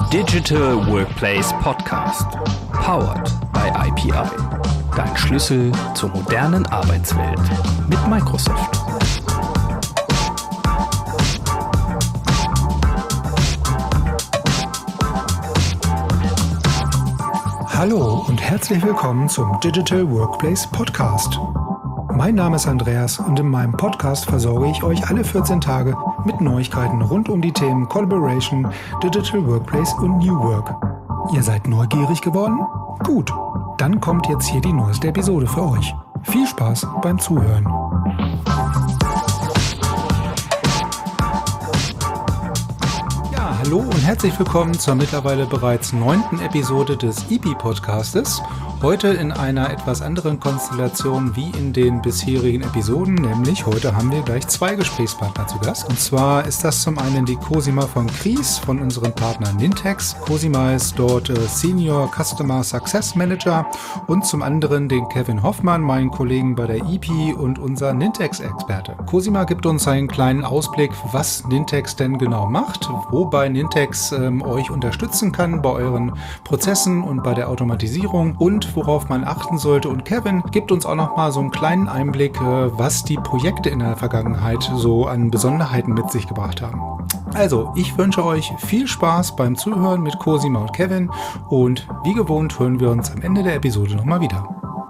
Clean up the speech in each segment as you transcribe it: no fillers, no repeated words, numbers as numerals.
Digital Workplace Podcast. Powered by IPI. Dein Schlüssel zur modernen Arbeitswelt mit Microsoft. Hallo und herzlich willkommen zum Digital Workplace Podcast. Mein Name ist Andreas und in meinem Podcast versorge ich euch alle 14 Tage mit Neuigkeiten rund um die Themen Collaboration, Digital Workplace und New Work. Ihr seid neugierig geworden? Gut, dann kommt jetzt hier die neueste Episode für euch. Viel Spaß beim Zuhören. Hallo und herzlich willkommen zur mittlerweile bereits 9. Episode des IP-Podcastes. Heute in einer etwas anderen Konstellation wie in den bisherigen Episoden, nämlich heute haben wir gleich 2 Gesprächspartner zu Gast. Und zwar ist das zum einen die Cosima von Kries von unserem Partner Nintex. Cosima ist dort Senior Customer Success Manager und zum anderen den Kevin Hoffmann, meinen Kollegen bei der IP und unser Nintex-Experte. Cosima gibt uns einen kleinen Ausblick, was Nintex denn genau macht, wobei Nintex euch unterstützen kann bei euren Prozessen und bei der Automatisierung und worauf man achten sollte. Und Kevin gibt uns auch noch mal so einen kleinen Einblick, was die Projekte in der Vergangenheit so an Besonderheiten mit sich gebracht haben. Also, ich wünsche euch viel Spaß beim Zuhören mit Cosima und Kevin und wie gewohnt hören wir uns am Ende der Episode nochmal wieder.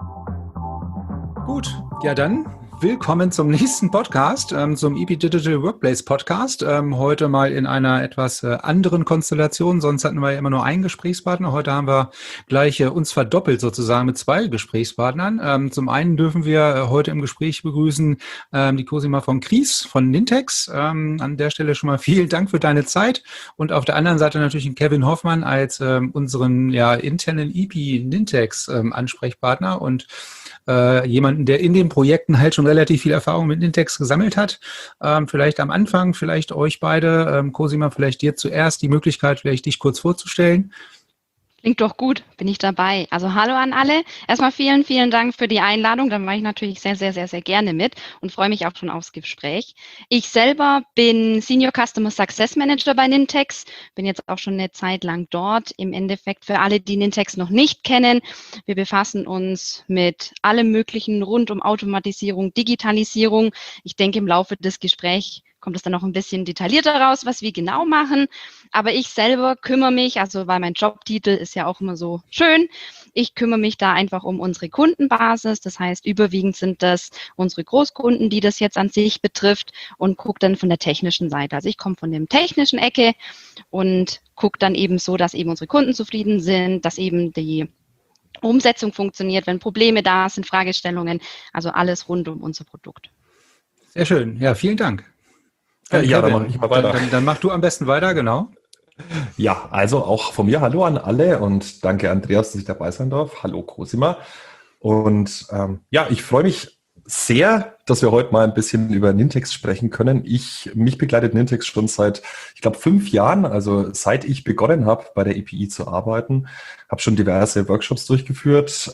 Gut, ja dann willkommen zum nächsten Podcast, zum IP Digital Workplace Podcast. Heute mal in einer etwas anderen Konstellation. Sonst hatten wir ja immer nur einen Gesprächspartner. Heute haben wir gleich uns verdoppelt sozusagen mit 2 Gesprächspartnern. Zum einen dürfen wir heute im Gespräch begrüßen die Cosima von Kries von Nintex. An der Stelle schon mal vielen Dank für deine Zeit. Und auf der anderen Seite natürlich den Kevin Hoffmann als unseren internen IP Nintex Ansprechpartner und jemanden, der in den Projekten halt schon relativ viel Erfahrung mit Nintex gesammelt hat. Vielleicht am Anfang, vielleicht euch beide, Cosima, vielleicht dir zuerst die Möglichkeit, vielleicht dich kurz vorzustellen. Klingt doch gut, bin ich dabei. Also hallo an alle. Erstmal vielen, vielen Dank für die Einladung. Da mache ich natürlich sehr, sehr, sehr, sehr gerne mit und freue mich auch schon aufs Gespräch. Ich selber bin Senior Customer Success Manager bei Nintex, bin jetzt auch schon eine Zeit lang dort. Im Endeffekt für alle, die Nintex noch nicht kennen, wir befassen uns mit allem Möglichen rund um Automatisierung, Digitalisierung. Ich denke, im Laufe des Gesprächs kommt es dann noch ein bisschen detaillierter raus, was wir genau machen. Aber ich selber kümmere mich, also weil mein Jobtitel ist ja auch immer so schön, ich kümmere mich da einfach um unsere Kundenbasis. Das heißt, überwiegend sind das unsere Großkunden, die das jetzt an sich betrifft und gucke dann von der technischen Seite. Also ich komme von der technischen Ecke und gucke dann eben so, dass eben unsere Kunden zufrieden sind, dass eben die Umsetzung funktioniert, wenn Probleme da sind, Fragestellungen, also alles rund um unser Produkt. Sehr schön, ja, vielen Dank. Ja, dann mache ich mal weiter. Dann mach du am besten weiter, genau. Ja, also auch von mir Hallo an alle und danke Andreas, dass ich dabei sein darf. Hallo Cosima. Und ich freue mich sehr, dass wir heute mal ein bisschen über Nintex sprechen können. Mich begleitet Nintex schon seit, ich glaube, 5 Jahren, also seit ich begonnen habe, bei der EPI zu arbeiten, habe schon diverse Workshops durchgeführt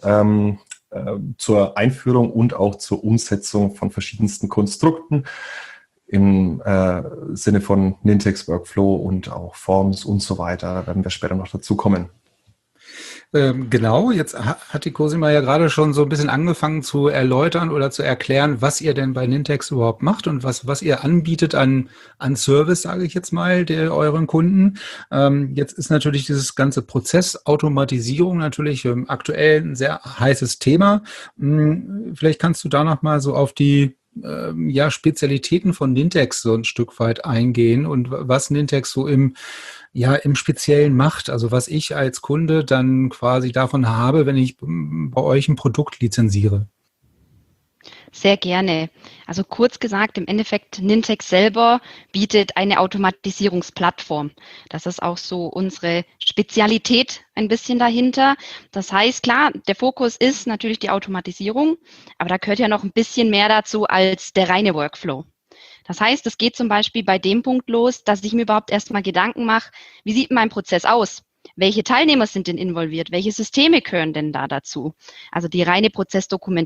zur Einführung und auch zur Umsetzung von verschiedensten Konstrukten im Sinne von Nintex Workflow und auch Forms und so weiter. Da werden wir später noch dazu kommen. Genau, jetzt hat die Cosima ja gerade schon so ein bisschen angefangen zu erläutern oder zu erklären, was ihr denn bei Nintex überhaupt macht und was ihr anbietet an Service, sage ich jetzt mal, euren Kunden. Jetzt ist natürlich dieses ganze Prozessautomatisierung natürlich aktuell ein sehr heißes Thema. Vielleicht kannst du da noch mal so auf die Spezialitäten von Nintex so ein Stück weit eingehen und was Nintex so im Speziellen macht, also was ich als Kunde dann quasi davon habe, wenn ich bei euch ein Produkt lizenziere. Sehr gerne. Also kurz gesagt, im Endeffekt, Nintex selber bietet eine Automatisierungsplattform. Das ist auch so unsere Spezialität ein bisschen dahinter. Das heißt, klar, der Fokus ist natürlich die Automatisierung, aber da gehört ja noch ein bisschen mehr dazu als der reine Workflow. Das heißt, es geht zum Beispiel bei dem Punkt los, dass ich mir überhaupt erstmal Gedanken mache, wie sieht mein Prozess aus? Welche Teilnehmer sind denn involviert? Welche Systeme gehören denn da dazu? Also die reine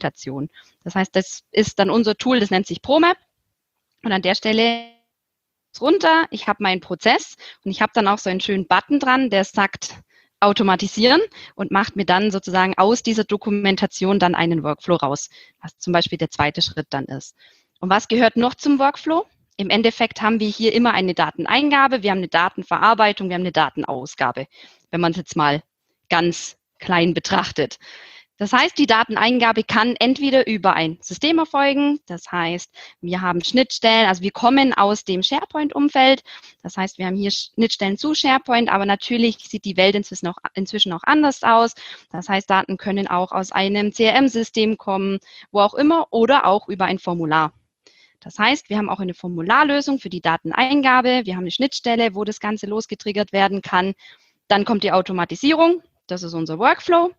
Prozessdokumentation. Das heißt, das ist dann unser Tool, das nennt sich ProMap. Und an der Stelle runter, ich habe meinen Prozess und ich habe dann auch so einen schönen Button dran, der sagt automatisieren und macht mir dann sozusagen aus dieser Dokumentation dann einen Workflow raus, was zum Beispiel der zweite Schritt dann ist. Und was gehört noch zum Workflow? Im Endeffekt haben wir hier immer eine Dateneingabe, wir haben eine Datenverarbeitung, wir haben eine Datenausgabe, wenn man es jetzt mal ganz klein betrachtet. Das heißt, die Dateneingabe kann entweder über ein System erfolgen, das heißt, wir haben Schnittstellen, also wir kommen aus dem SharePoint-Umfeld, das heißt, wir haben hier Schnittstellen zu SharePoint, aber natürlich sieht die Welt inzwischen auch anders aus. Das heißt, Daten können auch aus einem CRM-System kommen, wo auch immer, oder auch über ein Formular. Das heißt, wir haben auch eine Formularlösung für die Dateneingabe, wir haben eine Schnittstelle, wo das Ganze losgetriggert werden kann. Dann kommt die Automatisierung, das ist unser Workflow.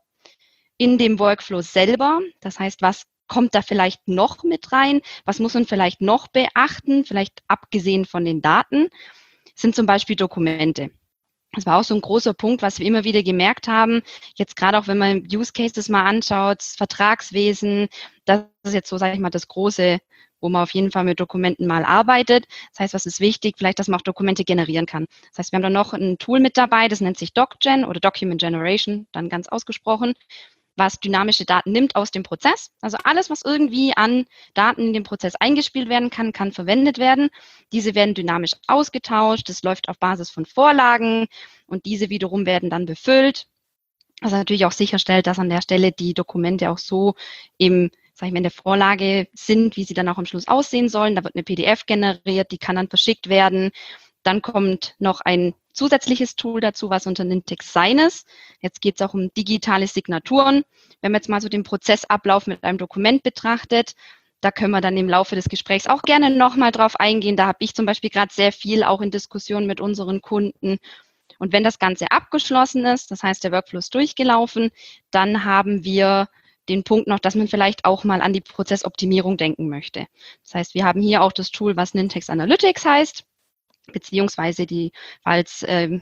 In dem Workflow selber, das heißt, was kommt da vielleicht noch mit rein, was muss man vielleicht noch beachten, vielleicht abgesehen von den Daten, sind zum Beispiel Dokumente. Das war auch so ein großer Punkt, was wir immer wieder gemerkt haben, jetzt gerade auch wenn man Use Cases mal anschaut, Vertragswesen, das ist jetzt so, sage ich mal, das Große, wo man auf jeden Fall mit Dokumenten mal arbeitet. Das heißt, was ist wichtig? Vielleicht, dass man auch Dokumente generieren kann. Das heißt, wir haben da noch ein Tool mit dabei, das nennt sich DocGen oder Document Generation, dann ganz ausgesprochen, was dynamische Daten nimmt aus dem Prozess. Also alles, was irgendwie an Daten in den Prozess eingespielt werden kann, kann verwendet werden. Diese werden dynamisch ausgetauscht. Das läuft auf Basis von Vorlagen und diese wiederum werden dann befüllt. Also natürlich auch sicherstellt, dass an der Stelle die Dokumente auch so in der Vorlage sind, wie sie dann auch am Schluss aussehen sollen. Da wird eine PDF generiert, die kann dann verschickt werden. Dann kommt noch ein zusätzliches Tool dazu, was unter Nintex Sign ist. Jetzt geht es auch um digitale Signaturen. Wenn man jetzt mal so den Prozessablauf mit einem Dokument betrachtet, da können wir dann im Laufe des Gesprächs auch gerne nochmal drauf eingehen. Da habe ich zum Beispiel gerade sehr viel auch in Diskussionen mit unseren Kunden. Und wenn das Ganze abgeschlossen ist, das heißt, der Workflow ist durchgelaufen, dann haben wir den Punkt noch, dass man vielleicht auch mal an die Prozessoptimierung denken möchte. Das heißt, wir haben hier auch das Tool, was Nintex Analytics heißt, beziehungsweise falls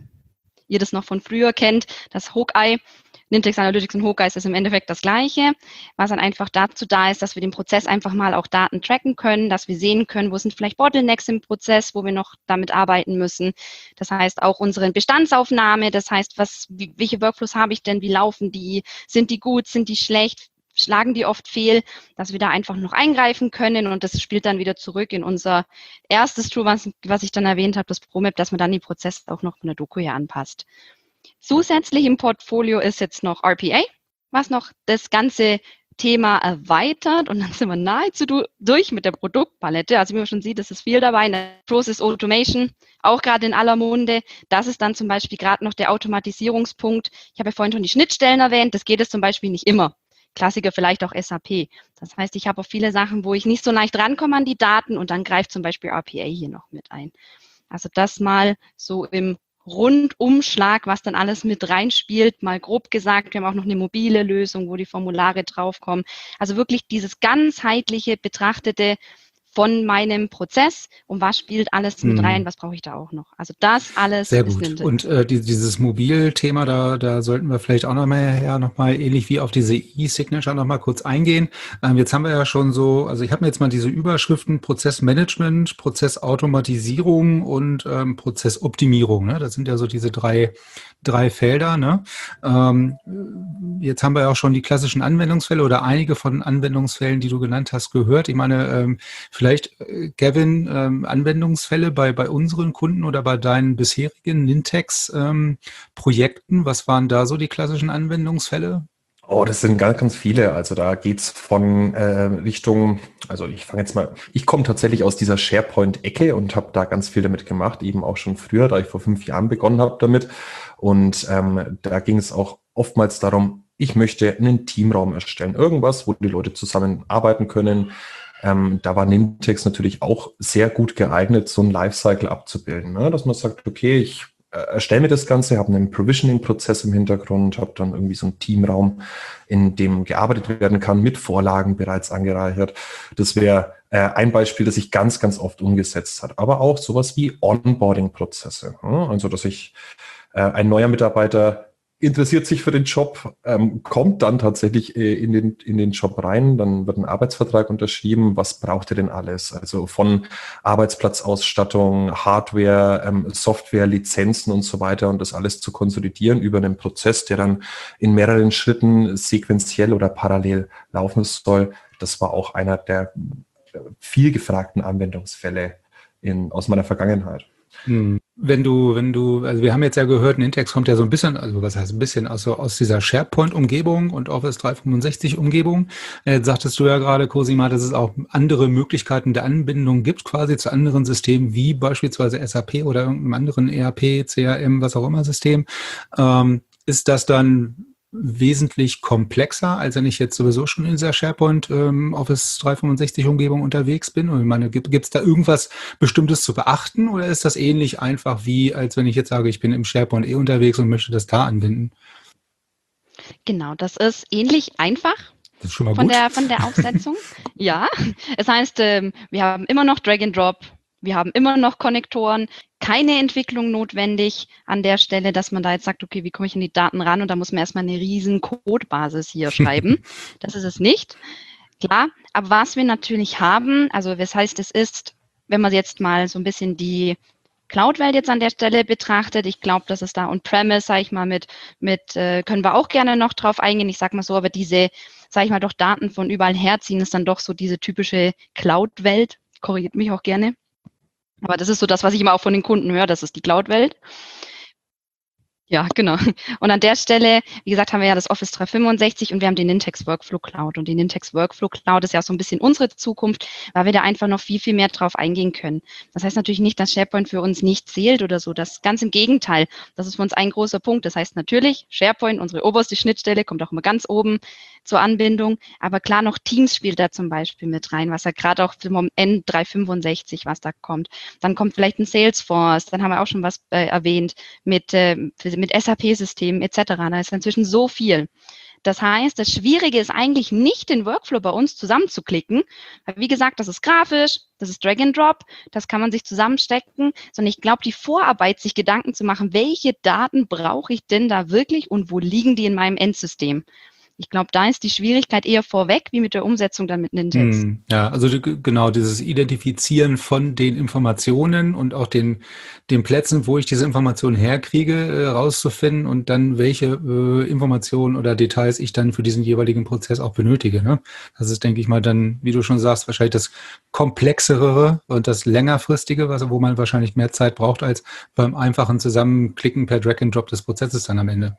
ihr das noch von früher kennt, das Hawkeye. Nintex Analytics und Hawkeye ist im Endeffekt das Gleiche, was dann einfach dazu da ist, dass wir den Prozess einfach mal auch Daten tracken können, dass wir sehen können, wo sind vielleicht Bottlenecks im Prozess, wo wir noch damit arbeiten müssen. Das heißt auch unsere Bestandsaufnahme, das heißt, welche Workflows habe ich denn, wie laufen die, sind die gut, sind die schlecht, schlagen die oft fehl, dass wir da einfach noch eingreifen können und das spielt dann wieder zurück in unser erstes Tool, was ich dann erwähnt habe, das ProMap, dass man dann die Prozesse auch noch von der Doku hier anpasst. Zusätzlich im Portfolio ist jetzt noch RPA, was noch das ganze Thema erweitert und dann sind wir nahezu durch mit der Produktpalette. Also wie man schon sieht, es ist viel dabei. Process Automation, auch gerade in aller Munde. Das ist dann zum Beispiel gerade noch der Automatisierungspunkt. Ich habe ja vorhin schon die Schnittstellen erwähnt, das geht es zum Beispiel nicht immer. Klassiker vielleicht auch SAP. Das heißt, ich habe auch viele Sachen, wo ich nicht so leicht rankomme an die Daten und dann greift zum Beispiel RPA hier noch mit ein. Also das mal so im Rundumschlag, was dann alles mit reinspielt, mal grob gesagt. Wir haben auch noch eine mobile Lösung, wo die Formulare draufkommen. Also wirklich dieses ganzheitliche Betrachtete von meinem Prozess und was spielt alles mit rein, was brauche ich da auch noch. Also das alles sehr ist gut. Nintex. Und dieses Mobilthema, da sollten wir vielleicht auch noch mal ähnlich wie auf diese E-Signature noch mal kurz eingehen. Jetzt haben wir ja schon so, also ich habe mir jetzt mal diese Überschriften Prozessmanagement, Prozessautomatisierung und Prozessoptimierung, ne? Das sind ja so diese drei Felder, ne? Jetzt haben wir ja auch schon die klassischen Anwendungsfälle oder einige von Anwendungsfällen, die du genannt hast, gehört. Ich meine, vielleicht, Gavin, Anwendungsfälle bei unseren Kunden oder bei deinen bisherigen Nintex-Projekten, was waren da so die klassischen Anwendungsfälle? Oh, das sind ganz, ganz viele. Also da geht's von Richtung, also ich komme tatsächlich aus dieser SharePoint-Ecke und habe da ganz viel damit gemacht, eben auch schon früher, da ich vor 5 Jahren begonnen habe damit. Und da ging es auch oftmals darum, ich möchte einen Teamraum erstellen, irgendwas, wo die Leute zusammenarbeiten können. Da war Nintex natürlich auch sehr gut geeignet, so ein Lifecycle abzubilden, ne? Dass man sagt, okay, ich erstelle mir das Ganze, habe einen Provisioning-Prozess im Hintergrund, habe dann irgendwie so einen Teamraum, in dem gearbeitet werden kann, mit Vorlagen bereits angereichert. Das wäre ein Beispiel, das sich ganz, ganz oft umgesetzt hat. Aber auch sowas wie Onboarding-Prozesse. Also, dass ich ein neuer Mitarbeiter interessiert sich für den Job, kommt dann tatsächlich in den Job rein, dann wird ein Arbeitsvertrag unterschrieben. Was braucht ihr denn alles? Also von Arbeitsplatzausstattung, Hardware, Software, Lizenzen und so weiter und das alles zu konsolidieren über einen Prozess, der dann in mehreren Schritten sequenziell oder parallel laufen soll. Das war auch einer der viel gefragten Anwendungsfälle aus meiner Vergangenheit. Wenn du, also wir haben jetzt ja gehört, Nintex kommt ja so ein bisschen, also was heißt ein bisschen, also aus dieser SharePoint-Umgebung und Office 365-Umgebung. Jetzt sagtest du ja gerade, Cosima, dass es auch andere Möglichkeiten der Anbindung gibt, quasi zu anderen Systemen, wie beispielsweise SAP oder irgendeinem anderen ERP, CRM, was auch immer System. Ist das dann wesentlich komplexer, als wenn ich jetzt sowieso schon in dieser SharePoint Office 365 Umgebung unterwegs bin? Und ich meine, gibt es da irgendwas Bestimmtes zu beachten oder ist das ähnlich einfach wie, als wenn ich jetzt sage, ich bin im SharePoint unterwegs und möchte das da anbinden? Genau, das ist ähnlich einfach. Das ist schon mal gut. Von der Aufsetzung. Ja, es heißt, wir haben immer noch Drag and Drop, wir haben immer noch Konnektoren, keine Entwicklung notwendig an der Stelle, dass man da jetzt sagt, okay, wie komme ich an die Daten ran? Und da muss man erstmal eine riesen Codebasis hier schreiben. Das ist es nicht. Klar, aber was wir natürlich haben, also das heißt, es ist, wenn man jetzt mal so ein bisschen die Cloud-Welt jetzt an der Stelle betrachtet, ich glaube, dass es da on-premise, sage ich mal, mit können wir auch gerne noch drauf eingehen. Ich sage mal so, aber diese, sage ich mal, doch Daten von überall herziehen, ist dann doch so diese typische Cloud-Welt. Korrigiert mich auch gerne. Aber das ist so das, was ich immer auch von den Kunden höre, das ist die Cloud-Welt. Ja, genau. Und an der Stelle, wie gesagt, haben wir ja das Office 365 und wir haben die Nintex Workflow Cloud. Und die Nintex Workflow Cloud ist ja auch so ein bisschen unsere Zukunft, weil wir da einfach noch viel, viel mehr drauf eingehen können. Das heißt natürlich nicht, dass SharePoint für uns nicht zählt oder so. Das ganz im Gegenteil. Das ist für uns ein großer Punkt. Das heißt natürlich, SharePoint, unsere oberste Schnittstelle, kommt auch immer ganz oben zur Anbindung. Aber klar, noch Teams spielt da zum Beispiel mit rein, was ja gerade auch vom N365, was da kommt. Dann kommt vielleicht ein Salesforce, dann haben wir auch schon was erwähnt mit SAP-Systemen etc. Da ist inzwischen so viel. Das heißt, das Schwierige ist eigentlich nicht, den Workflow bei uns zusammenzuklicken, weil wie gesagt, das ist grafisch, das ist Drag and Drop, das kann man sich zusammenstecken, sondern ich glaube, die Vorarbeit, sich Gedanken zu machen, welche Daten brauche ich denn da wirklich und wo liegen die in meinem Endsystem? Ich glaube, da ist die Schwierigkeit eher vorweg, wie mit der Umsetzung dann mit Nintex. Ja, also genau, dieses Identifizieren von den Informationen und auch den Plätzen, wo ich diese Informationen herkriege, rauszufinden und dann welche Informationen oder Details ich dann für diesen jeweiligen Prozess auch benötige. Ne? Das ist, denke ich mal, dann, wie du schon sagst, wahrscheinlich das Komplexere und das Längerfristige, wo man wahrscheinlich mehr Zeit braucht, als beim einfachen Zusammenklicken per Drag and Drop des Prozesses dann am Ende.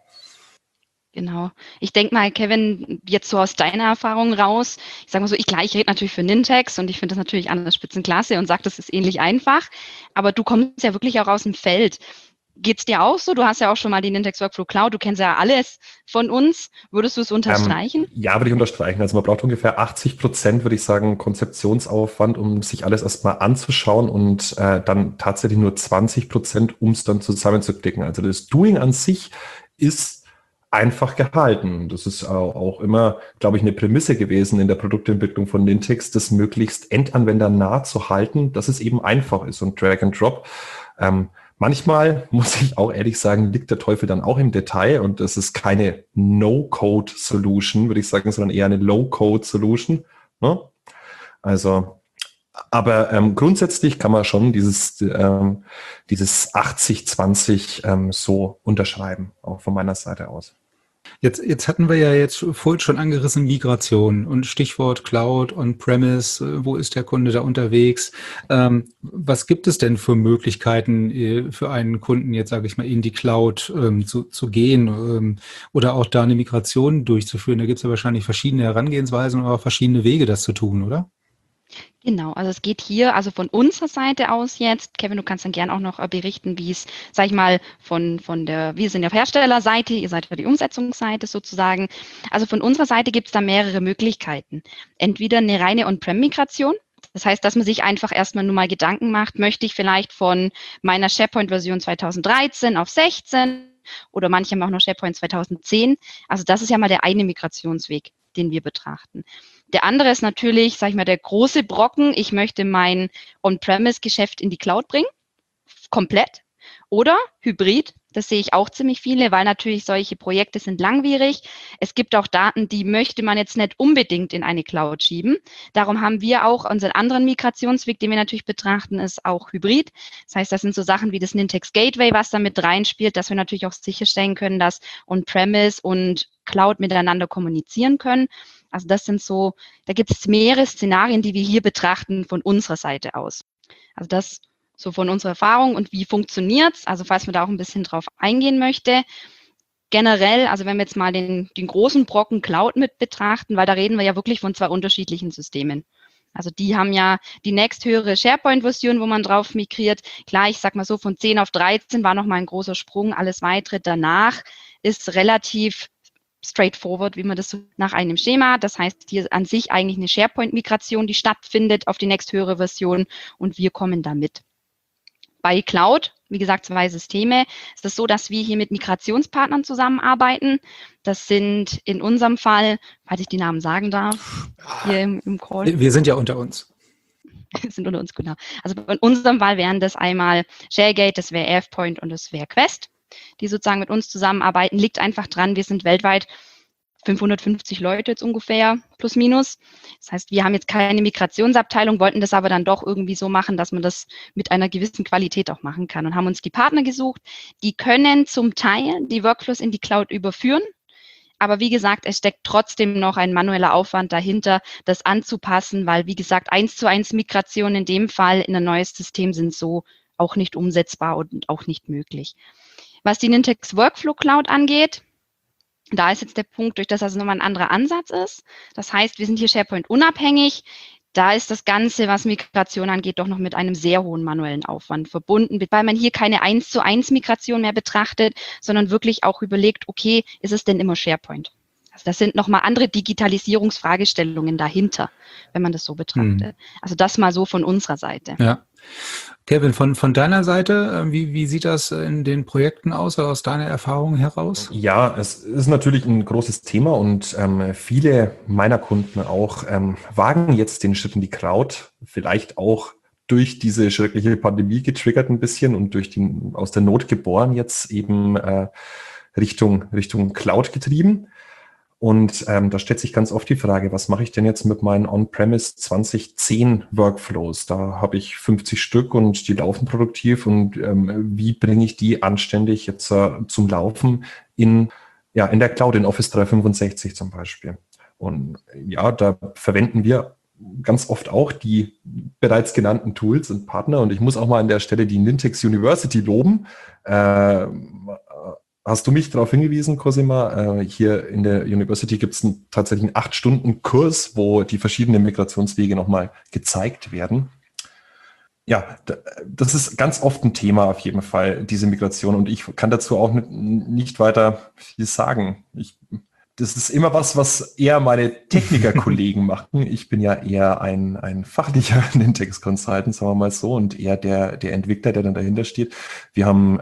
Genau. Ich denke mal, Kevin, jetzt so aus deiner Erfahrung raus, ich sage mal so, ich rede natürlich für Nintex und ich finde das natürlich an der Spitzenklasse und sage, das ist ähnlich einfach, aber du kommst ja wirklich auch aus dem Feld. Geht's dir auch so? Du hast ja auch schon mal die Nintex Workflow Cloud, du kennst ja alles von uns. Würdest du es unterstreichen? Ja, würde ich unterstreichen. Also man braucht ungefähr 80%, würde ich sagen, Konzeptionsaufwand, um sich alles erstmal anzuschauen und dann tatsächlich nur 20%, um es dann zusammenzuklicken. Also das Doing an sich ist einfach gehalten. Das ist auch immer, glaube ich, eine Prämisse gewesen in der Produktentwicklung von Nintex, das möglichst endanwendernah zu halten, dass es eben einfach ist und Drag and Drop. Manchmal, muss ich auch ehrlich sagen, liegt der Teufel dann auch im Detail und das ist keine No-Code-Solution, würde ich sagen, sondern eher eine Low-Code-Solution. Ne? Also, aber grundsätzlich kann man schon dieses 80-20 so unterschreiben, auch von meiner Seite aus. Jetzt hatten wir ja jetzt vorhin schon angerissen Migration und Stichwort Cloud, On-Premise, wo ist der Kunde da unterwegs? Was gibt es denn für Möglichkeiten für einen Kunden, jetzt sage ich mal, in die Cloud zu gehen oder auch da eine Migration durchzuführen? Da gibt es ja wahrscheinlich verschiedene Herangehensweisen und auch verschiedene Wege, das zu tun, oder? Genau, also es geht hier, also von unserer Seite aus jetzt, Kevin, du kannst dann gerne auch noch berichten, wie es, sag ich mal, wir sind ja Herstellerseite, ihr seid ja die Umsetzungsseite sozusagen. Also von unserer Seite gibt es da mehrere Möglichkeiten. Entweder eine reine On-Prem-Migration, das heißt, dass man sich einfach erstmal nur mal Gedanken macht, möchte ich vielleicht von meiner SharePoint-Version 2013 auf 16 oder manche haben auch noch SharePoint 2010. Also das ist ja mal der eine Migrationsweg, den wir betrachten. Der andere ist natürlich, sage ich mal, der große Brocken. Ich möchte mein On-Premise-Geschäft in die Cloud bringen, komplett oder hybrid. Das sehe ich auch ziemlich viele, weil natürlich solche Projekte sind langwierig. Es gibt auch Daten, die möchte man jetzt nicht unbedingt in eine Cloud schieben. Darum haben wir auch unseren anderen Migrationsweg, den wir natürlich betrachten, ist auch Hybrid. Das heißt, das sind so Sachen wie das Nintex Gateway, was da mit reinspielt, dass wir natürlich auch sicherstellen können, dass On-Premise und Cloud miteinander kommunizieren können. Also das sind so, da gibt es mehrere Szenarien, die wir hier betrachten von unserer Seite aus. Also das so von unserer Erfahrung und wie funktioniert's? Also falls man da auch ein bisschen drauf eingehen möchte. Generell, also wenn wir jetzt mal den großen Brocken Cloud mit betrachten, weil da reden wir ja wirklich von zwei unterschiedlichen Systemen. Also die haben ja die nächsthöhere SharePoint-Version, wo man drauf migriert. Klar, ich sag mal so, von 10 auf 13 war nochmal ein großer Sprung. Alles weitere danach ist relativ straightforward, wie man das so nach einem Schema. Das heißt, hier an sich eigentlich eine SharePoint-Migration, die stattfindet auf die nächsthöhere Version und wir kommen da mit. Bei Cloud, wie gesagt, zwei Systeme, ist es so, dass wir hier mit Migrationspartnern zusammenarbeiten. Das sind in unserem Fall, falls ich die Namen sagen darf, hier im Call. Wir sind ja unter uns. Wir sind unter uns, genau. Also in unserem Fall wären das einmal ShareGate, das wäre AvePoint und das wäre Quest, die sozusagen mit uns zusammenarbeiten. Liegt einfach dran, wir sind weltweit 550 Leute jetzt ungefähr, plus minus. Das heißt, wir haben jetzt keine Migrationsabteilung, wollten das aber dann doch irgendwie so machen, dass man das mit einer gewissen Qualität auch machen kann und haben uns die Partner gesucht. Die können zum Teil die Workflows in die Cloud überführen. Aber wie gesagt, es steckt trotzdem noch ein manueller Aufwand dahinter, das anzupassen, weil, wie gesagt, 1:1 Migration in dem Fall in ein neues System sind so auch nicht umsetzbar und auch nicht möglich. Was die Nintex Workflow Cloud angeht, da ist jetzt der Punkt, durch das also nochmal ein anderer Ansatz ist. Das heißt, wir sind hier SharePoint unabhängig. Da ist das Ganze, was Migration angeht, doch noch mit einem sehr hohen manuellen Aufwand verbunden, weil man hier keine 1:1 Migration mehr betrachtet, sondern wirklich auch überlegt, okay, ist es denn immer SharePoint? Also das sind nochmal andere Digitalisierungsfragestellungen dahinter, wenn man das so betrachtet. Also das mal so von unserer Seite. Ja. Kevin, von deiner Seite, wie sieht das in den Projekten aus, aus deiner Erfahrung heraus? Ja, es ist natürlich ein großes Thema und viele meiner Kunden auch wagen jetzt den Schritt in die Cloud, vielleicht auch durch diese schreckliche Pandemie getriggert ein bisschen und aus der Not geboren jetzt eben Richtung Cloud getrieben. Und da stellt sich ganz oft die Frage, was mache ich denn jetzt mit meinen On-Premise 2010 Workflows? Da habe ich 50 Stück und die laufen produktiv und wie bringe ich die anständig jetzt zum Laufen in der Cloud, in Office 365 zum Beispiel? Und ja, da verwenden wir ganz oft auch die bereits genannten Tools und Partner. Und ich muss auch mal an der Stelle die Nintex University loben. Hast du mich darauf hingewiesen, Cosima? Hier in der University gibt es tatsächlich einen 8-Stunden-Kurs, wo die verschiedenen Migrationswege nochmal gezeigt werden. Ja, das ist ganz oft ein Thema auf jeden Fall, diese Migration. Und ich kann dazu auch nicht weiter viel sagen. Das ist immer was eher meine Techniker-Kollegen machen. Ich bin ja eher ein fachlicher Nintex-Consultant, sagen wir mal so, und eher der Entwickler, der dann dahinter steht. Wir haben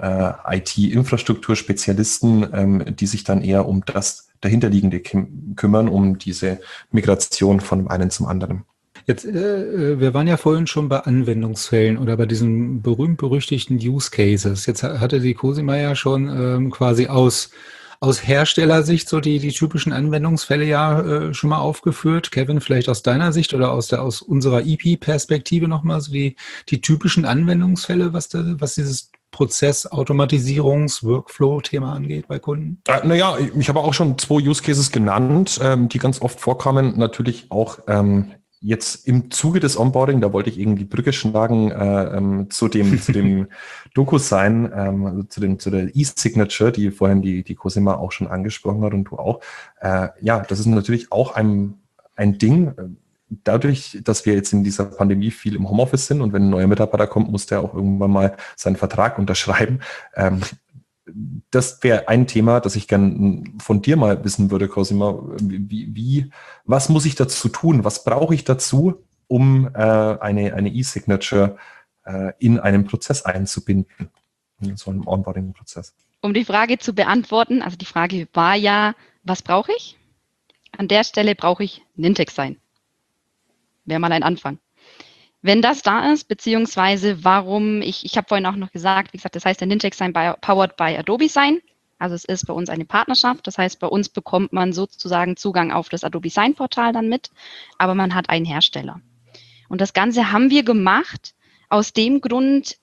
IT-Infrastruktur-Spezialisten, die sich dann eher um das dahinterliegende kümmern, um diese Migration von einem zum anderen. Jetzt, wir waren ja vorhin schon bei Anwendungsfällen oder bei diesen berühmt-berüchtigten Use Cases. Jetzt hatte die Cosima ja schon quasi aus Herstellersicht so die typischen Anwendungsfälle ja schon mal aufgeführt. Kevin, vielleicht aus deiner Sicht oder aus unserer EP-Perspektive nochmal so die typischen Anwendungsfälle, was dieses Prozess-Automatisierungs-Workflow-Thema angeht bei Kunden? Naja, ich habe auch schon 2 Use Cases genannt, die ganz oft vorkamen. Natürlich auch jetzt im Zuge des Onboarding, da wollte ich irgendwie Brücke schlagen zu dem DocuSign, zu der E-Signature, die vorhin die Cosima auch schon angesprochen hat und du auch. Das ist natürlich auch ein Ding. Dadurch, dass wir jetzt in dieser Pandemie viel im Homeoffice sind und wenn ein neuer Mitarbeiter kommt, muss der auch irgendwann mal seinen Vertrag unterschreiben. Das wäre ein Thema, das ich gerne von dir mal wissen würde, Cosima. Was muss ich dazu tun? Was brauche ich dazu, um eine E-Signature in einen Prozess einzubinden, in so einem Onboarding-Prozess? Um die Frage zu beantworten, also die Frage war ja, was brauche ich? An der Stelle brauche ich Nintex Sign. Wäre mal ein Anfang. Wenn das da ist, beziehungsweise warum, ich habe vorhin auch noch gesagt, wie gesagt, das heißt der Nintex Sign powered by Adobe Sign. Also es ist bei uns eine Partnerschaft. Das heißt, bei uns bekommt man sozusagen Zugang auf das Adobe Sign Portal dann mit, aber man hat einen Hersteller. Und das Ganze haben wir gemacht aus dem Grund,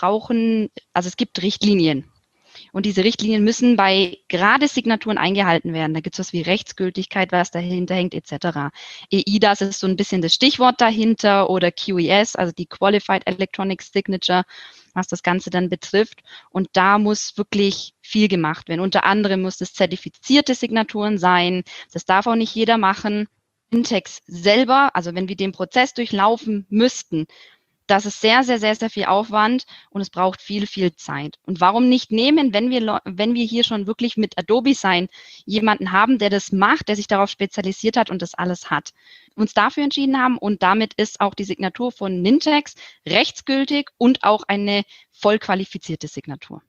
es gibt Richtlinien. Und diese Richtlinien müssen bei gerade Signaturen eingehalten werden. Da gibt es was wie Rechtsgültigkeit, was dahinter hängt, etc. eIDAS ist so ein bisschen das Stichwort dahinter oder QES, also die Qualified Electronic Signature, was das Ganze dann betrifft. Und da muss wirklich viel gemacht werden. Unter anderem muss es zertifizierte Signaturen sein. Das darf auch nicht jeder machen. Nintex selber, also wenn wir den Prozess durchlaufen müssten, das ist sehr, sehr, sehr, sehr viel Aufwand und es braucht viel, viel Zeit. Und warum nicht nehmen, wenn wir hier schon wirklich mit Adobe Sign jemanden haben, der das macht, der sich darauf spezialisiert hat und das alles hat, uns dafür entschieden haben und damit ist auch die Signatur von Nintex rechtsgültig und auch eine voll qualifizierte Signatur.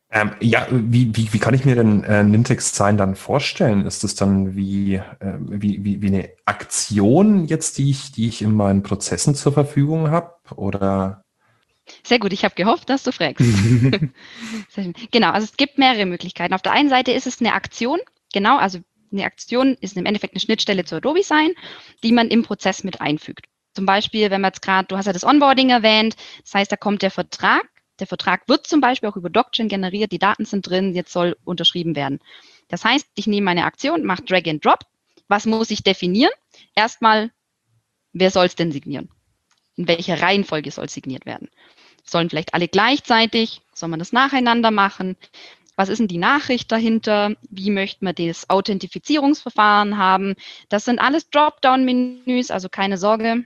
Wie kann ich mir denn Nintex Sign dann vorstellen? Ist das dann wie eine Aktion jetzt, die ich in meinen Prozessen zur Verfügung habe? Oder? Sehr gut, ich habe gehofft, dass du fragst. Genau, also es gibt mehrere Möglichkeiten. Auf der einen Seite ist es eine Aktion, genau, also eine Aktion ist im Endeffekt eine Schnittstelle zu Adobe Sign, die man im Prozess mit einfügt. Zum Beispiel, wenn man jetzt gerade, du hast ja das Onboarding erwähnt, das heißt, da kommt der Vertrag. Der Vertrag wird zum Beispiel auch über DocChain generiert, die Daten sind drin, jetzt soll unterschrieben werden. Das heißt, ich nehme meine Aktion, mache Drag and Drop. Was muss ich definieren? Erstmal, wer soll es denn signieren? In welcher Reihenfolge soll signiert werden? Sollen vielleicht alle gleichzeitig? Soll man das nacheinander machen? Was ist denn die Nachricht dahinter? Wie möchte man das Authentifizierungsverfahren haben? Das sind alles Dropdown-Menüs, also keine Sorge.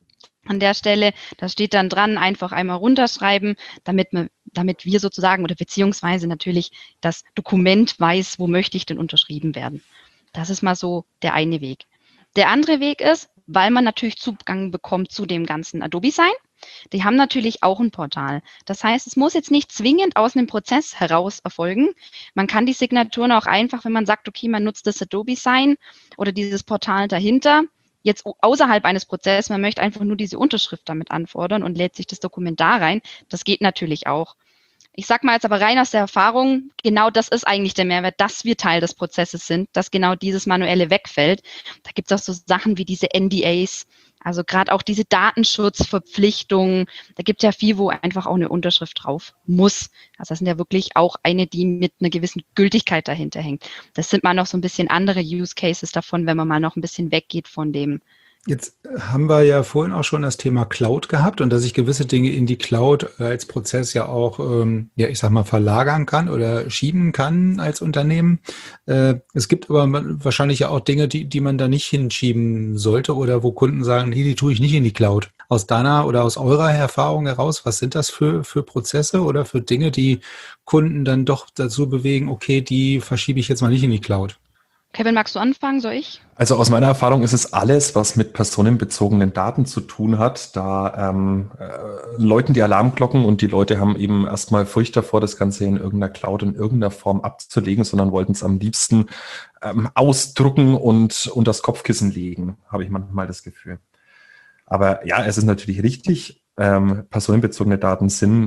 An der Stelle, da steht dann dran, einfach einmal runterschreiben, damit wir sozusagen oder beziehungsweise natürlich das Dokument weiß, wo möchte ich denn unterschrieben werden. Das ist mal so der eine Weg. Der andere Weg ist, weil man natürlich Zugang bekommt zu dem ganzen Adobe Sign. Die haben natürlich auch ein Portal. Das heißt, es muss jetzt nicht zwingend aus einem Prozess heraus erfolgen. Man kann die Signaturen auch einfach, wenn man sagt, okay, man nutzt das Adobe Sign oder dieses Portal dahinter, jetzt außerhalb eines Prozesses, man möchte einfach nur diese Unterschrift damit anfordern und lädt sich das Dokument da rein. Das geht natürlich auch. Ich sage mal jetzt aber rein aus der Erfahrung, genau das ist eigentlich der Mehrwert, dass wir Teil des Prozesses sind, dass genau dieses Manuelle wegfällt. Da gibt es auch so Sachen wie diese NDAs, also gerade auch diese Datenschutzverpflichtungen. Da gibt es ja viel, wo einfach auch eine Unterschrift drauf muss. Also das sind ja wirklich auch eine, die mit einer gewissen Gültigkeit dahinter hängt. Das sind mal noch so ein bisschen andere Use Cases davon, wenn man mal noch ein bisschen weggeht von dem. Jetzt haben wir ja vorhin auch schon das Thema Cloud gehabt und dass ich gewisse Dinge in die Cloud als Prozess ja auch, ich sag mal, verlagern kann oder schieben kann als Unternehmen. Es gibt aber wahrscheinlich ja auch Dinge, die man da nicht hinschieben sollte oder wo Kunden sagen, nee, die tue ich nicht in die Cloud. Aus deiner oder aus eurer Erfahrung heraus, was sind das für Prozesse oder für Dinge, die Kunden dann doch dazu bewegen, okay, die verschiebe ich jetzt mal nicht in die Cloud? Kevin, magst du anfangen? Soll ich? Also aus meiner Erfahrung ist es alles, was mit personenbezogenen Daten zu tun hat. Da läuten die Alarmglocken und die Leute haben eben erstmal Furcht davor, das Ganze in irgendeiner Cloud in irgendeiner Form abzulegen, sondern wollten es am liebsten ausdrucken und unter das Kopfkissen legen, habe ich manchmal das Gefühl. Aber ja, es ist natürlich richtig. Personenbezogene Daten sind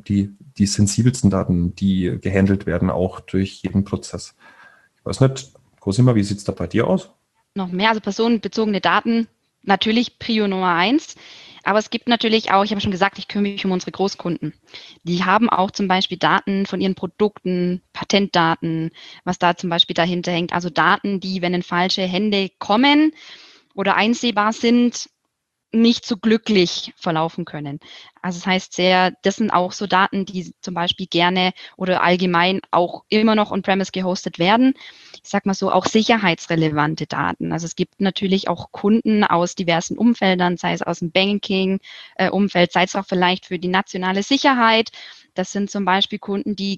die sensibelsten Daten, die gehandelt werden, auch durch jeden Prozess. Ich weiß nicht, Cosima, wie sieht es da bei dir aus? Noch mehr, also personenbezogene Daten, natürlich Prio Nummer 1. Aber es gibt natürlich auch, ich habe schon gesagt, ich kümmere mich um unsere Großkunden. Die haben auch zum Beispiel Daten von ihren Produkten, Patentdaten, was da zum Beispiel dahinter hängt. Also Daten, die, wenn in falsche Hände kommen oder einsehbar sind, nicht so glücklich verlaufen können. Also das heißt das sind auch so Daten, die zum Beispiel gerne oder allgemein auch immer noch on-premise gehostet werden. Ich sag mal so, auch sicherheitsrelevante Daten. Also es gibt natürlich auch Kunden aus diversen Umfeldern, sei es aus dem Banking-Umfeld, sei es auch vielleicht für die nationale Sicherheit. Das sind zum Beispiel Kunden, die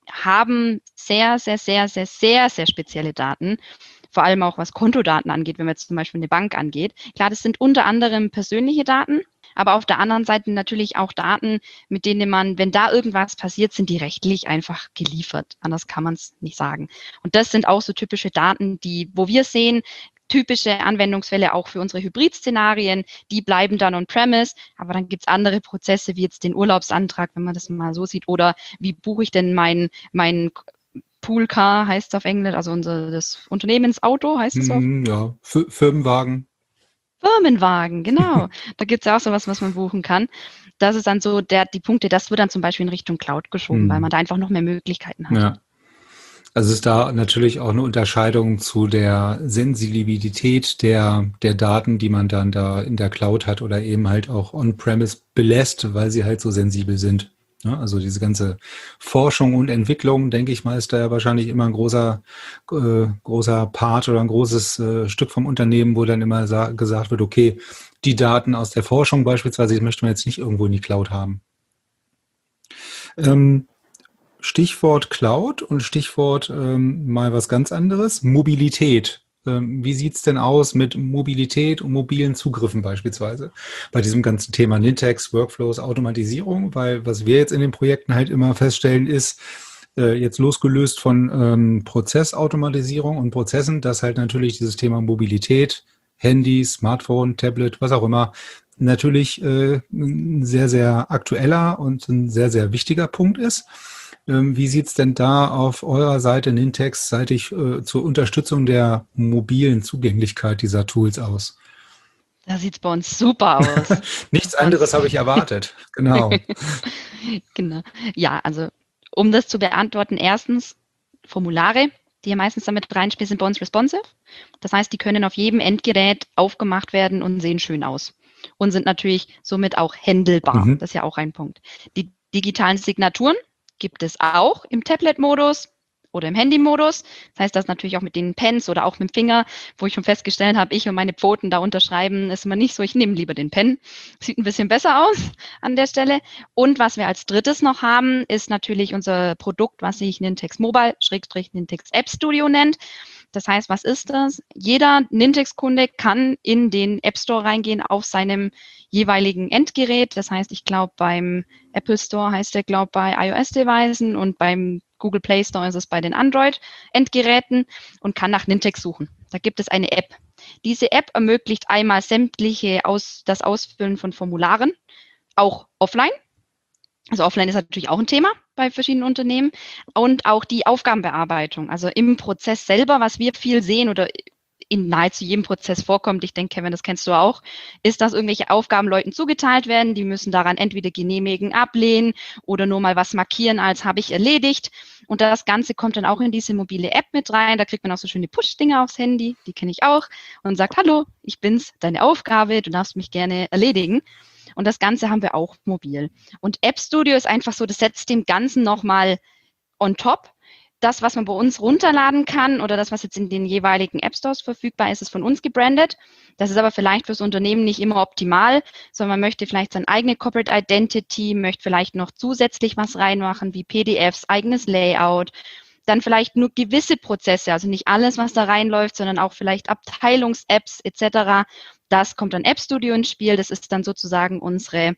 haben sehr, sehr, sehr, sehr, sehr, sehr spezielle Daten. Vor allem auch was Kontodaten angeht, wenn man jetzt zum Beispiel eine Bank angeht. Klar, das sind unter anderem persönliche Daten, aber auf der anderen Seite natürlich auch Daten, mit denen man, wenn da irgendwas passiert, sind die rechtlich einfach geliefert. Anders kann man es nicht sagen. Und das sind auch so typische Daten, wo wir sehen, typische Anwendungsfälle auch für unsere Hybrid-Szenarien, die bleiben dann on-premise, aber dann gibt es andere Prozesse, wie jetzt den Urlaubsantrag, wenn man das mal so sieht, oder wie buche ich denn mein Poolcar, heißt es auf Englisch, also das Unternehmensauto, heißt es auf? Ja, Firmenwagen. Firmenwagen, genau. Da gibt es ja auch sowas, was man buchen kann. Das ist dann so die Punkte, das wird dann zum Beispiel in Richtung Cloud geschoben, weil man da einfach noch mehr Möglichkeiten hat. Ja. Also ist da natürlich auch eine Unterscheidung zu der Sensibilität der Daten, die man dann da in der Cloud hat oder eben halt auch on-premise belässt, weil sie halt so sensibel sind. Ja, also diese ganze Forschung und Entwicklung, denke ich mal, ist da ja wahrscheinlich immer ein großer Part oder ein großes Stück vom Unternehmen, wo dann immer gesagt wird, okay, die Daten aus der Forschung beispielsweise, die möchten wir jetzt nicht irgendwo in die Cloud haben. Stichwort Cloud und Stichwort mal was ganz anderes, Mobilität. Wie sieht's denn aus mit Mobilität und mobilen Zugriffen beispielsweise bei diesem ganzen Thema Nintex, Workflows, Automatisierung? Weil was wir jetzt in den Projekten halt immer feststellen ist, jetzt losgelöst von Prozessautomatisierung und Prozessen, dass halt natürlich dieses Thema Mobilität, Handy, Smartphone, Tablet, was auch immer, natürlich ein sehr, sehr aktueller und ein sehr, sehr wichtiger Punkt ist. Wie sieht's denn da auf eurer Seite Nintex-seitig zur Unterstützung der mobilen Zugänglichkeit dieser Tools aus? Da sieht's bei uns super aus. Nichts anderes habe ich erwartet. Genau. Genau. Ja, also um das zu beantworten, erstens Formulare, die ja meistens damit reinspielen, sind bei uns responsive. Das heißt, die können auf jedem Endgerät aufgemacht werden und sehen schön aus. Und sind natürlich somit auch handelbar. Das ist ja auch ein Punkt. Die digitalen Signaturen gibt es auch im Tablet-Modus oder im Handy-Modus. Das heißt, dass natürlich auch mit den Pens oder auch mit dem Finger, wo ich schon festgestellt habe, ich und meine Pfoten da unterschreiben, ist immer nicht so, ich nehme lieber den Pen. Sieht ein bisschen besser aus an der Stelle. Und was wir als drittes noch haben, ist natürlich unser Produkt, was sich Nintex Mobile, Nintex App Studio nennt. Das heißt, was ist das? Jeder Nintex-Kunde kann in den App Store reingehen auf seinem jeweiligen Endgerät. Das heißt, ich glaube, beim Apple Store heißt der, glaube bei iOS-Devices und beim Google Play Store ist es bei den Android-Endgeräten und kann nach Nintex suchen. Da gibt es eine App. Diese App ermöglicht einmal das Ausfüllen von Formularen, auch offline. Also offline ist natürlich auch ein Thema bei verschiedenen Unternehmen und auch die Aufgabenbearbeitung. Also im Prozess selber, was wir viel sehen oder in nahezu jedem Prozess vorkommt, ich denke, Kevin, das kennst du auch, ist, dass irgendwelche Aufgaben Leuten zugeteilt werden. Die müssen daran entweder genehmigen, ablehnen oder nur mal was markieren, als habe ich erledigt. Und das Ganze kommt dann auch in diese mobile App mit rein. Da kriegt man auch so schöne Push-Dinger aufs Handy, die kenne ich auch, und sagt, hallo, ich bin's, deine Aufgabe, du darfst mich gerne erledigen. Und das Ganze haben wir auch mobil. Und App Studio ist einfach so, das setzt dem Ganzen nochmal on top. Das, was man bei uns runterladen kann oder das, was jetzt in den jeweiligen App Stores verfügbar ist, ist von uns gebrandet. Das ist aber vielleicht fürs Unternehmen nicht immer optimal, sondern man möchte vielleicht seine eigene Corporate Identity, möchte vielleicht noch zusätzlich was reinmachen, wie PDFs, eigenes Layout, dann vielleicht nur gewisse Prozesse, also nicht alles, was da reinläuft, sondern auch vielleicht Abteilungs-Apps etc. Das kommt dann App Studio ins Spiel. Das ist dann sozusagen unsere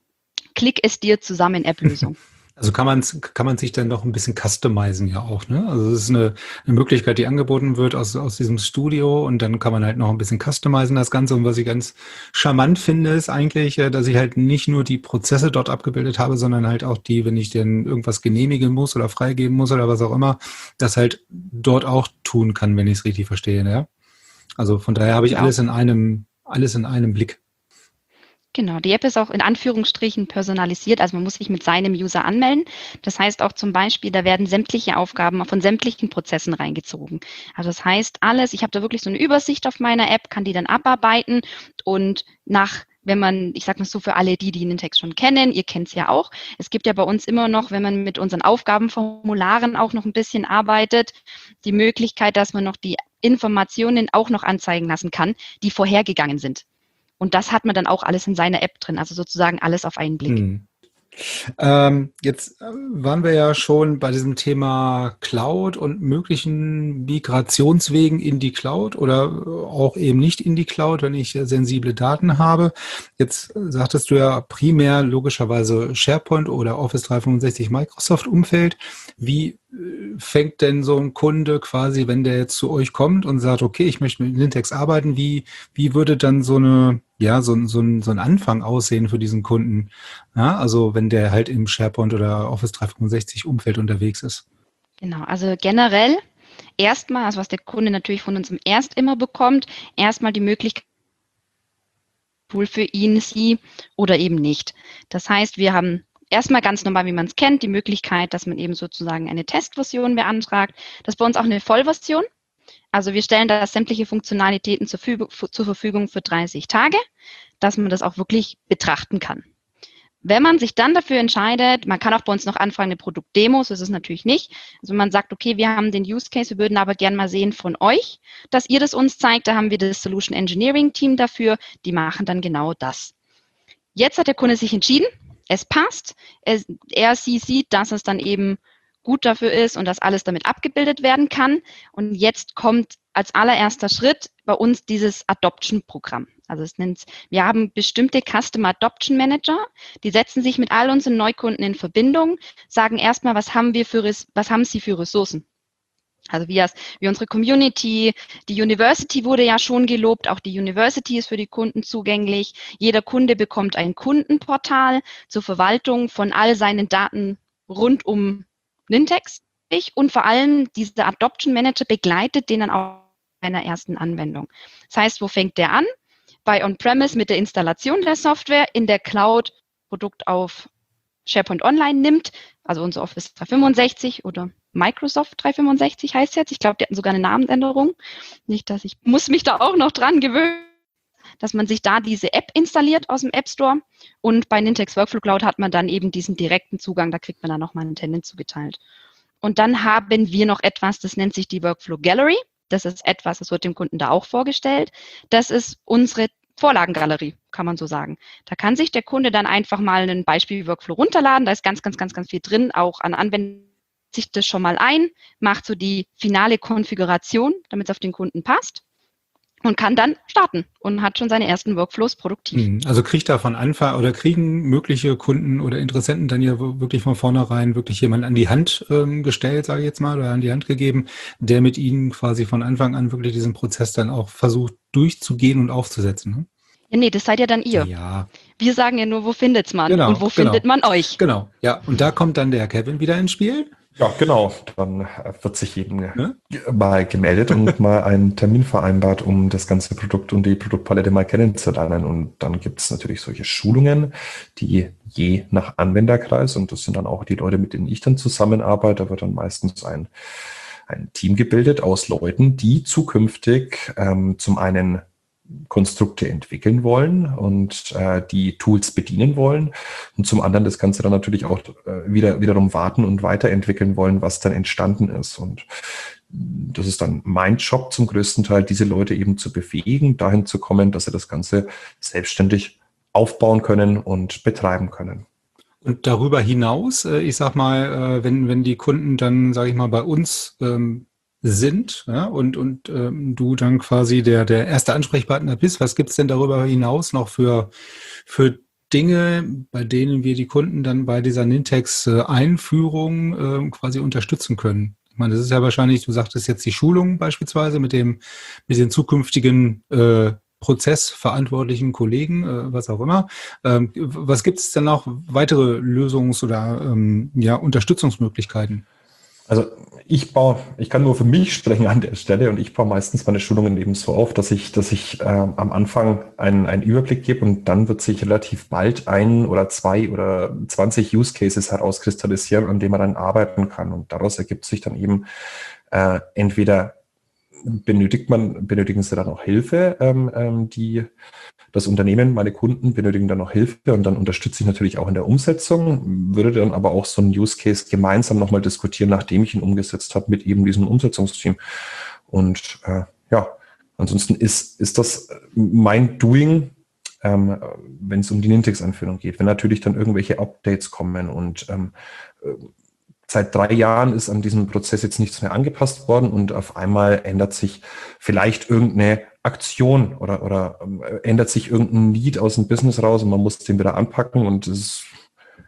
Click-es-dir-zusammen-App-Lösung. Also kann man sich dann noch ein bisschen customizen ja auch, ne? Also das ist eine Möglichkeit, die angeboten wird aus diesem Studio, und dann kann man halt noch ein bisschen customizen das Ganze. Und was ich ganz charmant finde, ist eigentlich, dass ich halt nicht nur die Prozesse dort abgebildet habe, sondern halt auch die, wenn ich denn irgendwas genehmigen muss oder freigeben muss oder was auch immer, das halt dort auch tun kann, wenn ich es richtig verstehe, ja? Also von daher habe ich alles in einem Blick. Genau, die App ist auch in Anführungsstrichen personalisiert, also man muss sich mit seinem User anmelden. Das heißt auch zum Beispiel, da werden sämtliche Aufgaben von sämtlichen Prozessen reingezogen. Also das heißt alles, ich habe da wirklich so eine Übersicht auf meiner App, kann die dann abarbeiten und wenn man, ich sag mal so für alle die Nintex schon kennen, ihr kennt es ja auch, es gibt ja bei uns immer noch, wenn man mit unseren Aufgabenformularen auch noch ein bisschen arbeitet, die Möglichkeit, dass man noch die Informationen auch noch anzeigen lassen kann, die vorhergegangen sind. Und das hat man dann auch alles in seiner App drin, also sozusagen alles auf einen Blick. Jetzt waren wir ja schon bei diesem Thema Cloud und möglichen Migrationswegen in die Cloud oder auch eben nicht in die Cloud, wenn ich sensible Daten habe. Jetzt sagtest du ja primär logischerweise SharePoint oder Office 365 Microsoft Umfeld. Wie fängt denn so ein Kunde quasi, wenn der jetzt zu euch kommt und sagt, okay, ich möchte mit Nintex arbeiten, wie würde dann so ein Anfang aussehen für diesen Kunden? Ja, also wenn der halt im SharePoint oder Office 365 Umfeld unterwegs ist. Genau, also generell erstmal, also was der Kunde natürlich von uns erst immer bekommt, erstmal die Möglichkeit, Tool für ihn, sie oder eben nicht. Das heißt, wir haben erstmal ganz normal, wie man es kennt, die Möglichkeit, dass man eben sozusagen eine Testversion beantragt. Das ist bei uns auch eine Vollversion. Also wir stellen da sämtliche Funktionalitäten zur Verfügung für 30 Tage, dass man das auch wirklich betrachten kann. Wenn man sich dann dafür entscheidet, man kann auch bei uns noch anfragen, eine Produktdemo, so ist es natürlich nicht. Also wenn man sagt, okay, wir haben den Use Case, wir würden aber gerne mal sehen von euch, dass ihr das uns zeigt, da haben wir das Solution Engineering Team dafür, die machen dann genau das. Jetzt hat der Kunde sich entschieden, es passt, sie sieht, dass es dann eben gut dafür ist und dass alles damit abgebildet werden kann. Und jetzt kommt als allererster Schritt bei uns dieses Adoption-Programm. Also wir haben bestimmte Customer Adoption Manager, die setzen sich mit all unseren Neukunden in Verbindung, sagen erstmal, was haben sie für Ressourcen? Also wie unsere Community, die University wurde ja schon gelobt, auch die University ist für die Kunden zugänglich. Jeder Kunde bekommt ein Kundenportal zur Verwaltung von all seinen Daten rund um Nintex. Und vor allem dieser Adoption Manager begleitet den dann auch in einer ersten Anwendung. Das heißt, wo fängt der an? Bei On-Premise mit der Installation der Software, in der Cloud Produkt auf SharePoint Online nimmt, also unser Office 365 oder Microsoft 365 heißt es jetzt. Ich glaube, die hatten sogar eine Namensänderung. Nicht, dass ich muss mich da auch noch dran gewöhnen, dass man sich da diese App installiert aus dem App Store. Und bei Nintex Workflow Cloud hat man dann eben diesen direkten Zugang, da kriegt man dann nochmal einen Tenant zugeteilt. Und dann haben wir noch etwas, das nennt sich die Workflow Gallery. Das ist etwas, das wird dem Kunden da auch vorgestellt. Das ist unsere Vorlagengalerie, kann man so sagen. Da kann sich der Kunde dann einfach mal einen Beispiel-Workflow runterladen. Da ist ganz viel drin, auch an Anwendungen. Sich das schon mal ein, macht so die finale Konfiguration, damit es auf den Kunden passt und kann dann starten und hat schon seine ersten Workflows produktiv. Also kriegt da von Anfang oder kriegen mögliche Kunden oder Interessenten dann ja wirklich von vornherein wirklich jemanden an die Hand gestellt, sage ich jetzt mal, oder an die Hand gegeben, der mit ihnen quasi von Anfang an wirklich diesen Prozess dann auch versucht durchzugehen und aufzusetzen. Ne? Ja, nee, das seid ja dann ihr. Ja. Wir sagen ja nur, wo findet's man und wo findet man euch. Genau, ja. Und da kommt dann der Kevin wieder ins Spiel. Ja, genau. Dann wird sich jedem mal gemeldet und mal einen Termin vereinbart, um das ganze Produkt und die Produktpalette mal kennenzulernen. Und dann gibt es natürlich solche Schulungen, die je nach Anwenderkreis, und das sind dann auch die Leute, mit denen ich dann zusammenarbeite, da wird dann meistens ein Team gebildet aus Leuten, die zukünftig zum einen Konstrukte entwickeln wollen und die Tools bedienen wollen und zum anderen das Ganze dann natürlich auch wiederum warten und weiterentwickeln wollen, was dann entstanden ist. Und das ist dann mein Job zum größten Teil, diese Leute eben zu befähigen, dahin zu kommen, dass sie das Ganze selbstständig aufbauen können und betreiben können. Und darüber hinaus, ich sag mal, wenn die Kunden dann, sage ich mal, bei uns sind, ja, und du dann quasi der erste Ansprechpartner bist, was gibt's denn darüber hinaus noch für Dinge, bei denen wir die Kunden dann bei dieser Nintex-Einführung quasi unterstützen können? Ich meine, das ist ja wahrscheinlich, du sagtest jetzt die Schulung beispielsweise mit den zukünftigen prozessverantwortlichen Kollegen, was auch immer. Was gibt es denn noch weitere Lösungs- oder Unterstützungsmöglichkeiten? Also ich kann nur für mich sprechen an der Stelle, und ich baue meistens meine Schulungen eben so auf, dass ich am Anfang einen Überblick gebe, und dann wird sich relativ bald 1 oder 2 oder 20 Use Cases herauskristallisieren, an denen man dann arbeiten kann. Und daraus ergibt sich dann eben entweder benötigen sie dann auch Hilfe, das Unternehmen, meine Kunden benötigen dann noch Hilfe, und dann unterstütze ich natürlich auch in der Umsetzung, würde dann aber auch so einen Use Case gemeinsam nochmal diskutieren, nachdem ich ihn umgesetzt habe, mit eben diesem Umsetzungsteam. Und ansonsten ist das mein Doing, wenn es um die Nintex-Einführung geht. Wenn natürlich dann irgendwelche Updates kommen und seit 3 Jahren ist an diesem Prozess jetzt nichts mehr angepasst worden und auf einmal ändert sich vielleicht irgendeine Aktion oder ändert sich irgendein Need aus dem Business raus und man muss den wieder anpacken, und es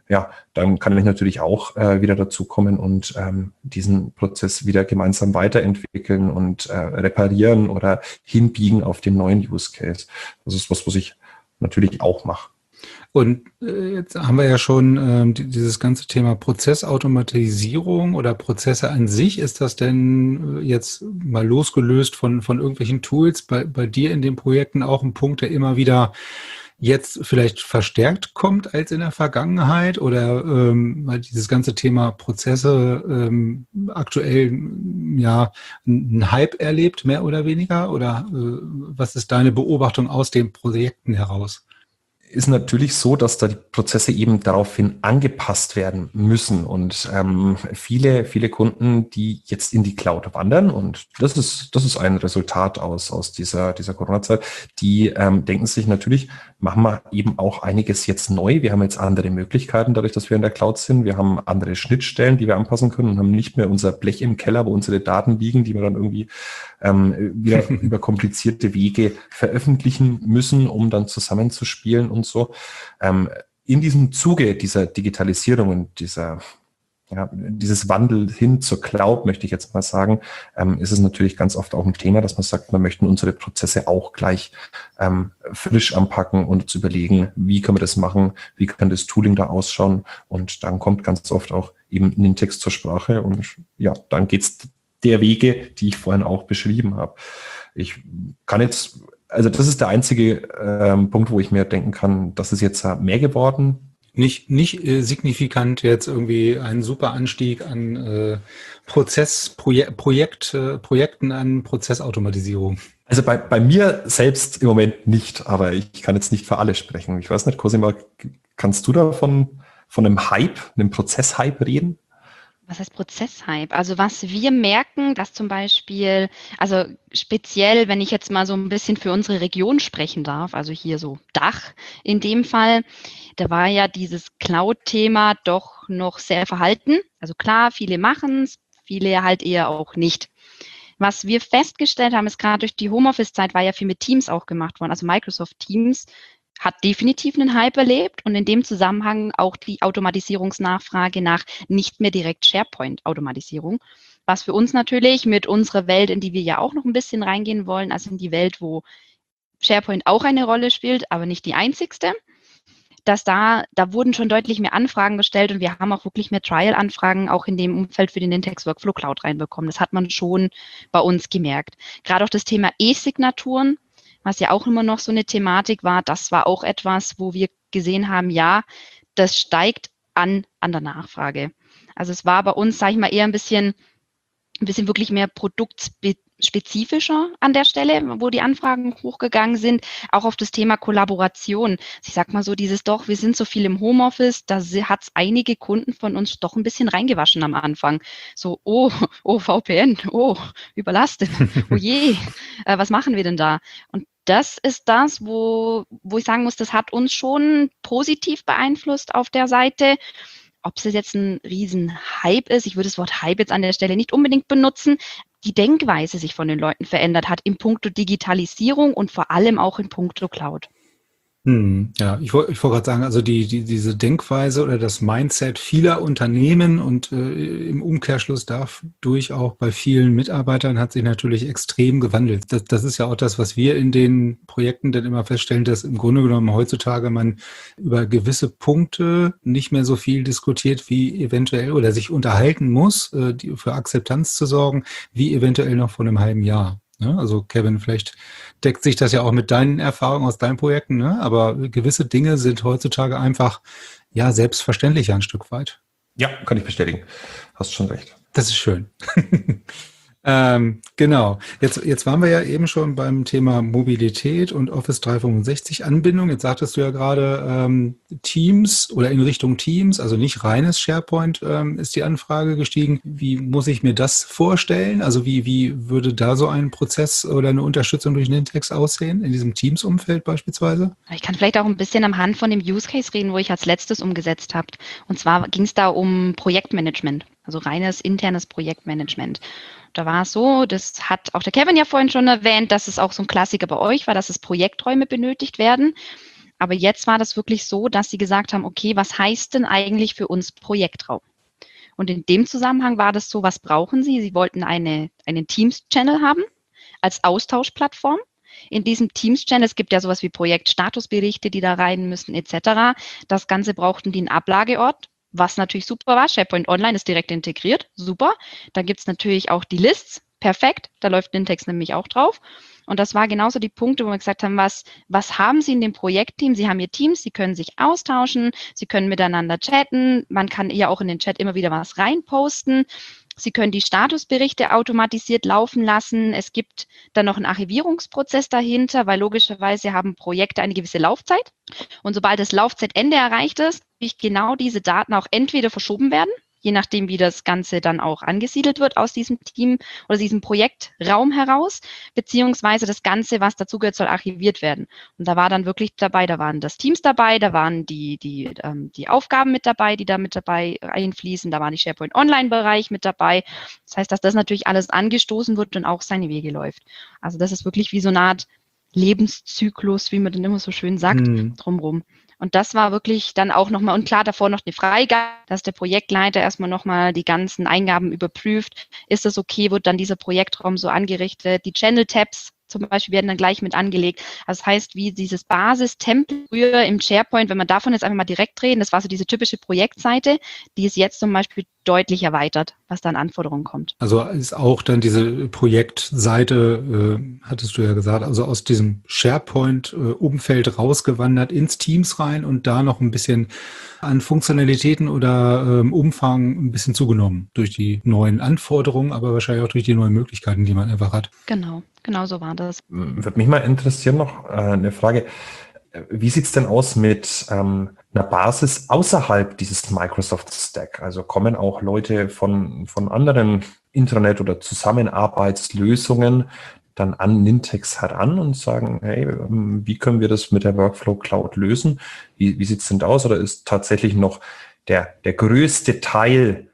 ja, dann kann ich natürlich auch wieder dazukommen und diesen Prozess wieder gemeinsam weiterentwickeln und reparieren oder hinbiegen auf den neuen Use Case. Das ist was ich natürlich auch mache. Und jetzt haben wir ja schon dieses ganze Thema Prozessautomatisierung oder Prozesse an sich. Ist das denn jetzt mal losgelöst von irgendwelchen Tools bei dir in den Projekten auch ein Punkt, der immer wieder jetzt vielleicht verstärkt kommt als in der Vergangenheit? Oder weil dieses ganze Thema Prozesse aktuell ja einen Hype erlebt, mehr oder weniger? Oder was ist deine Beobachtung aus den Projekten heraus? Ist natürlich so, dass da die Prozesse eben daraufhin angepasst werden müssen und viele Kunden, die jetzt in die Cloud wandern, und das ist ein Resultat aus dieser Corona-Zeit, die denken sich natürlich, machen wir eben auch einiges jetzt neu. Wir haben jetzt andere Möglichkeiten, dadurch, dass wir in der Cloud sind. Wir haben andere Schnittstellen, die wir anpassen können und haben nicht mehr unser Blech im Keller, wo unsere Daten liegen, die wir dann irgendwie wieder über komplizierte Wege veröffentlichen müssen, um dann zusammenzuspielen und so. In diesem Zuge dieser Digitalisierung und dieses Wandel hin zur Cloud, möchte ich jetzt mal sagen, ist es natürlich ganz oft auch ein Thema, dass man sagt, wir möchten unsere Prozesse auch gleich frisch anpacken und uns überlegen, wie können wir das machen, wie kann das Tooling da ausschauen, und dann kommt ganz oft auch eben Nintex zur Sprache und ja, dann geht's der Wege, die ich vorhin auch beschrieben habe. Ich kann jetzt, also das ist der einzige Punkt, wo ich mir denken kann, das ist jetzt mehr geworden. Nicht signifikant jetzt irgendwie ein super Anstieg an Projekten an Prozessautomatisierung. Also bei mir selbst im Moment nicht, aber ich kann jetzt nicht für alle sprechen. Ich weiß nicht, Cosima, kannst du da von einem Hype, einem Prozesshype reden? Was heißt Prozesshype? Also was wir merken, dass zum Beispiel, also speziell, wenn ich jetzt mal so ein bisschen für unsere Region sprechen darf, also hier so Dach in dem Fall, da war ja dieses Cloud-Thema doch noch sehr verhalten. Also klar, viele machen es, viele halt eher auch nicht. Was wir festgestellt haben, ist gerade durch die Homeoffice-Zeit war ja viel mit Teams auch gemacht worden, also Microsoft Teams hat definitiv einen Hype erlebt und in dem Zusammenhang auch die Automatisierungsnachfrage nach nicht mehr direkt SharePoint-Automatisierung, was für uns natürlich mit unserer Welt, in die wir ja auch noch ein bisschen reingehen wollen, also in die Welt, wo SharePoint auch eine Rolle spielt, aber nicht die einzigste, dass da wurden schon deutlich mehr Anfragen gestellt und wir haben auch wirklich mehr Trial-Anfragen auch in dem Umfeld für den Nintex Workflow Cloud reinbekommen. Das hat man schon bei uns gemerkt. Gerade auch das Thema E-Signaturen, was ja auch immer noch so eine Thematik war, das war auch etwas, wo wir gesehen haben, ja, das steigt an der Nachfrage. Also es war bei uns, sage ich mal, eher ein bisschen wirklich mehr produktspezifischer an der Stelle, wo die Anfragen hochgegangen sind, auch auf das Thema Kollaboration. Ich sag mal so, wir sind so viel im Homeoffice, da hat es einige Kunden von uns doch ein bisschen reingewaschen am Anfang. So, oh, VPN, oh, überlastet, oh je, was machen wir denn da? Und das ist das, wo ich sagen muss, das hat uns schon positiv beeinflusst auf der Seite. Ob es jetzt ein Riesen-Hype ist, ich würde das Wort Hype jetzt an der Stelle nicht unbedingt benutzen, die Denkweise sich von den Leuten verändert hat in puncto Digitalisierung und vor allem auch in puncto Cloud. Ja, ich wollte gerade sagen, also diese Denkweise oder das Mindset vieler Unternehmen und im Umkehrschluss dadurch auch bei vielen Mitarbeitern hat sich natürlich extrem gewandelt. Das ist ja auch das, was wir in den Projekten dann immer feststellen, dass im Grunde genommen heutzutage man über gewisse Punkte nicht mehr so viel diskutiert, wie eventuell oder sich unterhalten muss, für Akzeptanz zu sorgen, wie eventuell noch vor einem halben Jahr. Also Kevin, vielleicht deckt sich das ja auch mit deinen Erfahrungen aus deinen Projekten, ne? Aber gewisse Dinge sind heutzutage einfach ja selbstverständlicher ein Stück weit. Ja, kann ich bestätigen. Hast schon recht. Das ist schön. Genau. Jetzt waren wir ja eben schon beim Thema Mobilität und Office 365 Anbindung. Jetzt sagtest du ja gerade Teams oder in Richtung Teams, also nicht reines SharePoint ist die Anfrage gestiegen. Wie muss ich mir das vorstellen? Also wie würde da so ein Prozess oder eine Unterstützung durch Nintex aussehen, in diesem Teams-Umfeld beispielsweise? Ich kann vielleicht auch ein bisschen am Hand von dem Use Case reden, wo ich als letztes umgesetzt habe. Und zwar ging es da um Projektmanagement, also reines internes Projektmanagement. Da war es so, das hat auch der Kevin ja vorhin schon erwähnt, dass es auch so ein Klassiker bei euch war, dass es Projekträume benötigt werden. Aber jetzt war das wirklich so, dass sie gesagt haben, okay, was heißt denn eigentlich für uns Projektraum? Und in dem Zusammenhang war das so, was brauchen Sie? Sie wollten einen Teams-Channel haben als Austauschplattform. In diesem Teams-Channel, es gibt ja sowas wie Projektstatusberichte, die da rein müssen etc. Das Ganze brauchten die einen Ablageort, was natürlich super war. SharePoint Online ist direkt integriert, super. Da gibt es natürlich auch die Lists, perfekt, da läuft Nintex nämlich auch drauf. Und das war genauso die Punkte, wo wir gesagt haben, was haben Sie in dem Projektteam? Sie haben Ihr Teams, Sie können sich austauschen, Sie können miteinander chatten, man kann ja auch in den Chat immer wieder was reinposten. Sie können die Statusberichte automatisiert laufen lassen. Es gibt dann noch einen Archivierungsprozess dahinter, weil logischerweise haben Projekte eine gewisse Laufzeit. Und sobald das Laufzeitende erreicht ist, genau diese Daten auch entweder verschoben werden, je nachdem, wie das Ganze dann auch angesiedelt wird aus diesem Team oder diesem Projektraum heraus, beziehungsweise das Ganze, was dazugehört, soll archiviert werden. Und da war dann wirklich dabei, da waren das Teams dabei, da waren die Aufgaben mit dabei, die da mit dabei einfließen, da war die SharePoint Online-Bereich mit dabei. Das heißt, dass das natürlich alles angestoßen wird und auch seine Wege läuft. Also das ist wirklich wie so eine Art Lebenszyklus, wie man dann immer so schön sagt, drumherum. Und das war wirklich dann auch nochmal, und klar, davor noch eine Freigabe, dass der Projektleiter erstmal nochmal die ganzen Eingaben überprüft. Ist das okay, wird dann dieser Projektraum so angerichtet? Die Channel-Tabs zum Beispiel werden dann gleich mit angelegt. Also das heißt, wie dieses Basis-Template früher im SharePoint, wenn man davon jetzt einfach mal direkt reden, das war so diese typische Projektseite, die ist jetzt zum Beispiel deutlich erweitert, was da an Anforderungen kommt. Also ist auch dann diese Projektseite, hattest du ja gesagt, also aus diesem SharePoint-Umfeld rausgewandert ins Teams rein und da noch ein bisschen an Funktionalitäten oder Umfang ein bisschen zugenommen durch die neuen Anforderungen, aber wahrscheinlich auch durch die neuen Möglichkeiten, die man einfach hat. Genau so war das. Würde mich mal interessieren noch eine Frage. Wie sieht es denn aus mit einer Basis außerhalb dieses Microsoft Stack? Also kommen auch Leute von anderen Intranet- oder Zusammenarbeitslösungen dann an Nintex heran und sagen, hey, wie können wir das mit der Workflow Cloud lösen? Wie sieht es denn aus? Oder ist tatsächlich noch der größte Teil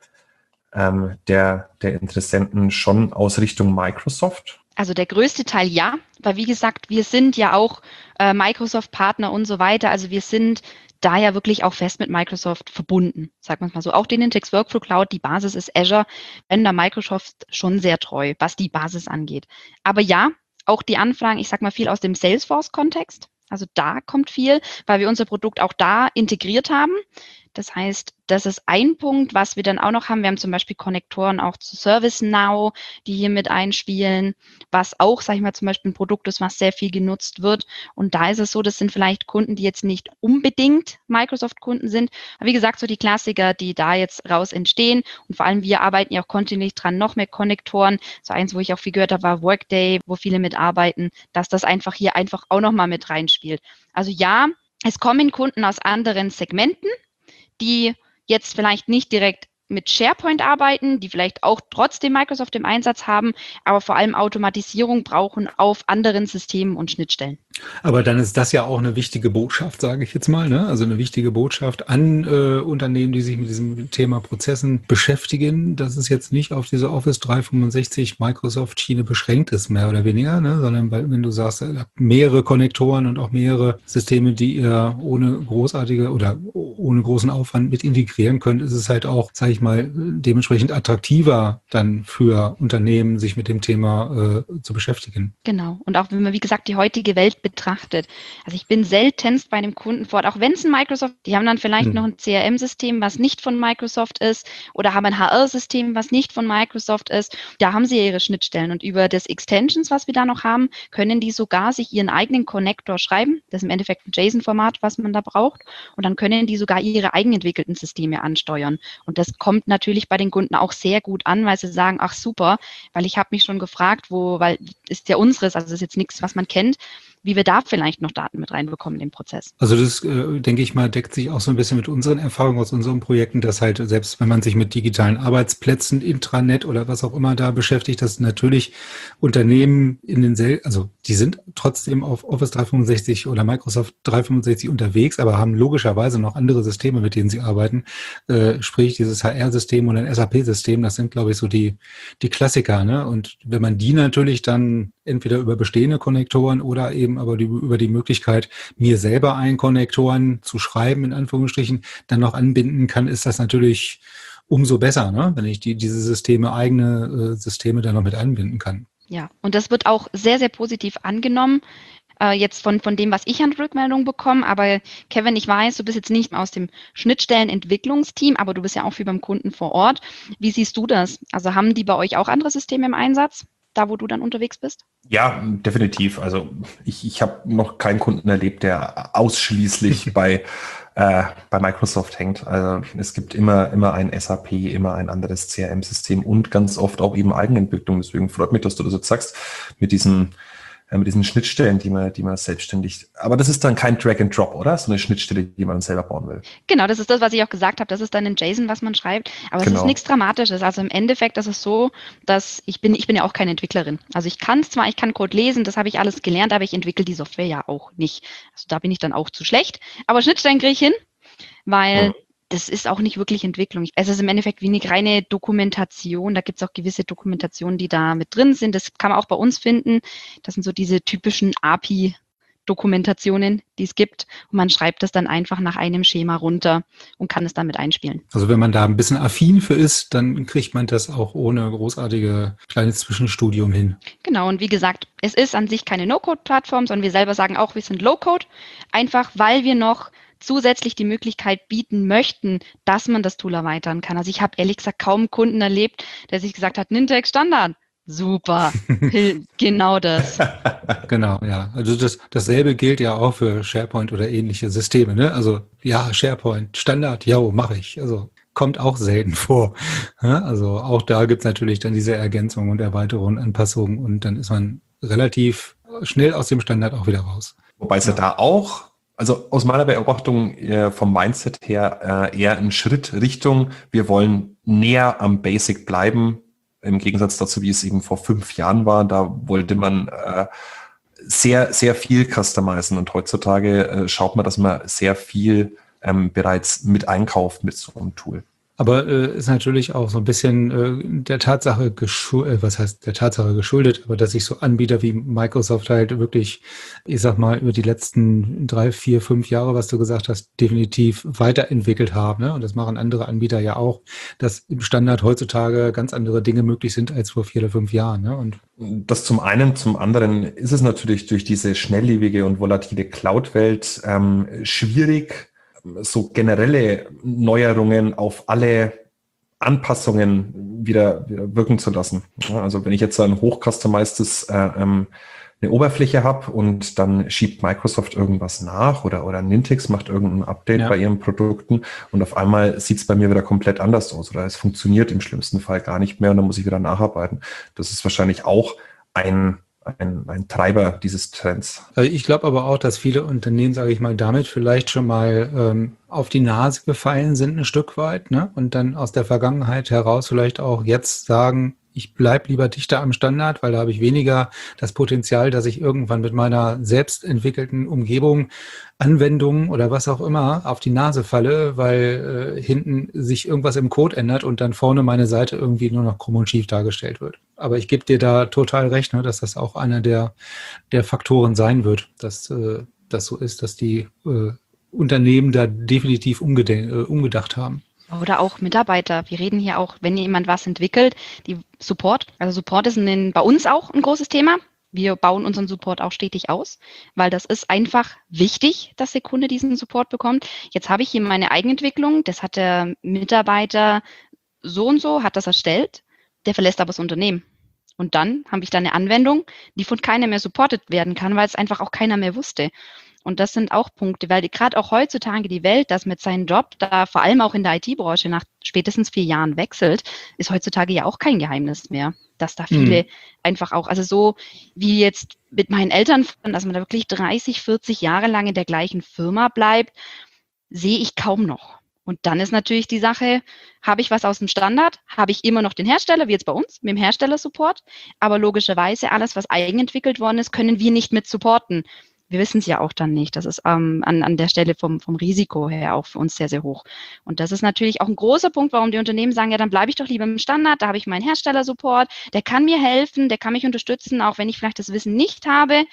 der Interessenten schon aus Richtung Microsoft? Also der größte Teil ja, weil wie gesagt, wir sind ja auch Microsoft-Partner und so weiter. Also wir sind da ja wirklich auch fest mit Microsoft verbunden, sagt man es mal so. Auch die Nintex Workflow Cloud, die Basis ist Azure, wenn da Microsoft schon sehr treu, was die Basis angeht. Aber ja, auch die Anfragen, ich sag mal viel aus dem Salesforce-Kontext. Also da kommt viel, weil wir unser Produkt auch da integriert haben. Das heißt, das ist ein Punkt, was wir dann auch noch haben. Wir haben zum Beispiel Konnektoren auch zu ServiceNow, die hier mit einspielen, was auch, sage ich mal, zum Beispiel ein Produkt ist, was sehr viel genutzt wird. Und da ist es so, das sind vielleicht Kunden, die jetzt nicht unbedingt Microsoft-Kunden sind. Aber wie gesagt, so die Klassiker, die da jetzt raus entstehen. Und vor allem wir arbeiten ja auch kontinuierlich dran, noch mehr Konnektoren. So eins, wo ich auch viel gehört habe, war Workday, wo viele mitarbeiten, dass das einfach hier einfach auch nochmal mit reinspielt. Also ja, es kommen Kunden aus anderen Segmenten, die jetzt vielleicht nicht direkt mit SharePoint arbeiten, die vielleicht auch trotzdem Microsoft im Einsatz haben, aber vor allem Automatisierung brauchen auf anderen Systemen und Schnittstellen. Aber dann ist das ja auch eine wichtige Botschaft, sage ich jetzt mal, ne? Also eine wichtige Botschaft an Unternehmen, die sich mit diesem Thema Prozessen beschäftigen, dass es jetzt nicht auf diese Office 365 Microsoft-Schiene beschränkt ist, mehr oder weniger, ne? Sondern wenn du sagst, ihr habt mehrere Konnektoren und auch mehrere Systeme, die ihr ohne großartige oder ohne großen Aufwand mit integrieren könnt, ist es halt auch, sage ich mal, dementsprechend attraktiver dann für Unternehmen, sich mit dem Thema zu beschäftigen. Genau. Und auch wenn man, wie gesagt, die heutige Welt betrachtet. Also ich bin seltenst bei einem Kunden vor Ort, auch wenn es ein Microsoft, die haben dann vielleicht noch ein CRM-System, was nicht von Microsoft ist, oder haben ein HR-System, was nicht von Microsoft ist. Da haben sie ja ihre Schnittstellen und über das Extensions, was wir da noch haben, können die sogar sich ihren eigenen Connector schreiben. Das ist im Endeffekt ein JSON-Format, was man da braucht. Und dann können die sogar ihre eigenentwickelten Systeme ansteuern. Und das kommt natürlich bei den Kunden auch sehr gut an, weil sie sagen, ach super, weil ich habe mich schon gefragt, weil ist ja unseres, also das ist jetzt nichts, was man kennt, wie wir da vielleicht noch Daten mit reinbekommen in den Prozess. Also das, denke ich mal, deckt sich auch so ein bisschen mit unseren Erfahrungen aus unseren Projekten, dass halt selbst wenn man sich mit digitalen Arbeitsplätzen, Intranet oder was auch immer da beschäftigt, dass natürlich Unternehmen also die sind trotzdem auf Office 365 oder Microsoft 365 unterwegs, aber haben logischerweise noch andere Systeme, mit denen sie arbeiten. Sprich, dieses HR-System und ein SAP-System, das sind, glaube ich, so die Klassiker, ne? Und wenn man die natürlich dann entweder über bestehende Konnektoren oder eben Betriebssystem, aber über die Möglichkeit, mir selber einen Konnektoren zu schreiben, in Anführungsstrichen, dann noch anbinden kann, ist das natürlich umso besser, ne? Wenn ich diese Systeme, eigene Systeme dann noch mit einbinden kann. Ja, und das wird auch sehr, sehr positiv angenommen. Jetzt von dem, was ich an Rückmeldungen bekomme. Aber Kevin, ich weiß, du bist jetzt nicht aus dem Schnittstellenentwicklungsteam, aber du bist ja auch viel beim Kunden vor Ort. Wie siehst du das? Also haben die bei euch auch andere Systeme im Einsatz, da wo du dann unterwegs bist? Ja, definitiv. Also ich habe noch keinen Kunden erlebt, der ausschließlich bei Microsoft hängt. Also es gibt immer ein SAP, immer ein anderes CRM-System und ganz oft auch eben Eigenentwicklung. Deswegen freut mich, dass du das jetzt sagst, mit diesen Schnittstellen, die man selbstständig, aber das ist dann kein Drag and Drop, oder? So eine Schnittstelle, die man selber bauen will. Genau, das ist das, was ich auch gesagt habe. Das ist dann in JSON, was man schreibt. Aber es ist nichts Dramatisches. Also im Endeffekt ist es so, dass ich bin ja auch keine Entwicklerin. Also ich kann Code lesen, das habe ich alles gelernt, aber ich entwickle die Software ja auch nicht. Also da bin ich dann auch zu schlecht. Aber Schnittstellen kriege ich hin, weil das ist auch nicht wirklich Entwicklung. Es ist im Endeffekt wie eine reine Dokumentation. Da gibt es auch gewisse Dokumentationen, die da mit drin sind. Das kann man auch bei uns finden. Das sind so diese typischen API-Dokumentationen, die es gibt. Und man schreibt das dann einfach nach einem Schema runter und kann es dann mit einspielen. Also wenn man da ein bisschen affin für ist, dann kriegt man das auch ohne großartige kleines Zwischenstudium hin. Genau, und wie gesagt, es ist an sich keine No-Code-Plattform, sondern wir selber sagen auch, wir sind Low-Code, einfach weil wir noch zusätzlich die Möglichkeit bieten möchten, dass man das Tool erweitern kann. Also ich habe ehrlich gesagt kaum einen Kunden erlebt, der sich gesagt hat, Nintex Standard, super, genau das. Genau, ja. Also dasselbe gilt ja auch für SharePoint oder ähnliche Systeme, ne? Also ja, SharePoint, Standard, ja, mache ich. Also kommt auch selten vor. Ja, also auch da gibt's natürlich dann diese Ergänzungen und Erweiterungen, Anpassungen und dann ist man relativ schnell aus dem Standard auch wieder raus. Wobei es ja da auch, also aus meiner Beobachtung vom Mindset her eher ein Schritt Richtung, wir wollen näher am Basic bleiben, im Gegensatz dazu, wie es eben vor 5 Jahren war. Da wollte man sehr, sehr viel customizen und heutzutage schaut man, dass man sehr viel bereits mit einkauft mit so einem Tool. Aber ist natürlich auch so ein bisschen der Tatsache geschuldet, aber dass sich so Anbieter wie Microsoft halt wirklich, ich sag mal, über die letzten 3, 4, 5 Jahre, was du gesagt hast, definitiv weiterentwickelt haben. Ne? Und das machen andere Anbieter ja auch, dass im Standard heutzutage ganz andere Dinge möglich sind als vor 4 oder 5 Jahren. Ne? Und das zum einen, zum anderen ist es natürlich durch diese schnelllebige und volatile Cloud-Welt schwierig, so generelle Neuerungen auf alle Anpassungen wieder wirken zu lassen. Ja, also wenn ich jetzt ein hochcustomizedes eine Oberfläche habe und dann schiebt Microsoft irgendwas nach oder Nintex macht irgendein Update bei ihren Produkten und auf einmal sieht es bei mir wieder komplett anders aus oder es funktioniert im schlimmsten Fall gar nicht mehr und dann muss ich wieder nacharbeiten. Das ist wahrscheinlich auch ein Treiber dieses Trends. Ich glaube aber auch, dass viele Unternehmen, sage ich mal, damit vielleicht schon mal auf die Nase gefallen sind ein Stück weit, ne? Und dann aus der Vergangenheit heraus vielleicht auch jetzt sagen, ich bleibe lieber dichter am Standard, weil da habe ich weniger das Potenzial, dass ich irgendwann mit meiner selbst entwickelten Umgebung, Anwendungen oder was auch immer auf die Nase falle, weil hinten sich irgendwas im Code ändert und dann vorne meine Seite irgendwie nur noch krumm und schief dargestellt wird. Aber ich gebe dir da total recht, ne, dass das auch einer der Faktoren sein wird, dass das so ist, dass die Unternehmen da definitiv umgedacht haben. Oder auch Mitarbeiter. Wir reden hier auch, wenn jemand was entwickelt, die Support. Also Support ist bei uns auch ein großes Thema. Wir bauen unseren Support auch stetig aus, weil das ist einfach wichtig, dass der Kunde diesen Support bekommt. Jetzt habe ich hier meine Eigenentwicklung. Das hat der Mitarbeiter so und so, hat das erstellt. Der verlässt aber das Unternehmen. Und dann habe ich da eine Anwendung, die von keiner mehr supportet werden kann, weil es einfach auch keiner mehr wusste. Und das sind auch Punkte, weil gerade auch heutzutage die Welt, das mit seinem Job, da vor allem auch in der IT-Branche nach spätestens 4 Jahren wechselt, ist heutzutage ja auch kein Geheimnis mehr, dass da viele einfach auch, also so wie jetzt mit meinen Eltern, dass man da wirklich 30, 40 Jahre lang in der gleichen Firma bleibt, sehe ich kaum noch. Und dann ist natürlich die Sache, habe ich was aus dem Standard, habe ich immer noch den Hersteller, wie jetzt bei uns, mit dem Herstellersupport, aber logischerweise alles, was eigenentwickelt worden ist, können wir nicht mit supporten. Wir wissen es ja auch dann nicht. Das ist an der Stelle vom Risiko her auch für uns sehr, sehr hoch. Und das ist natürlich auch ein großer Punkt, warum die Unternehmen sagen, ja, dann bleibe ich doch lieber im Standard, da habe ich meinen Herstellersupport, der kann mir helfen, der kann mich unterstützen, auch wenn ich vielleicht das Wissen nicht habe.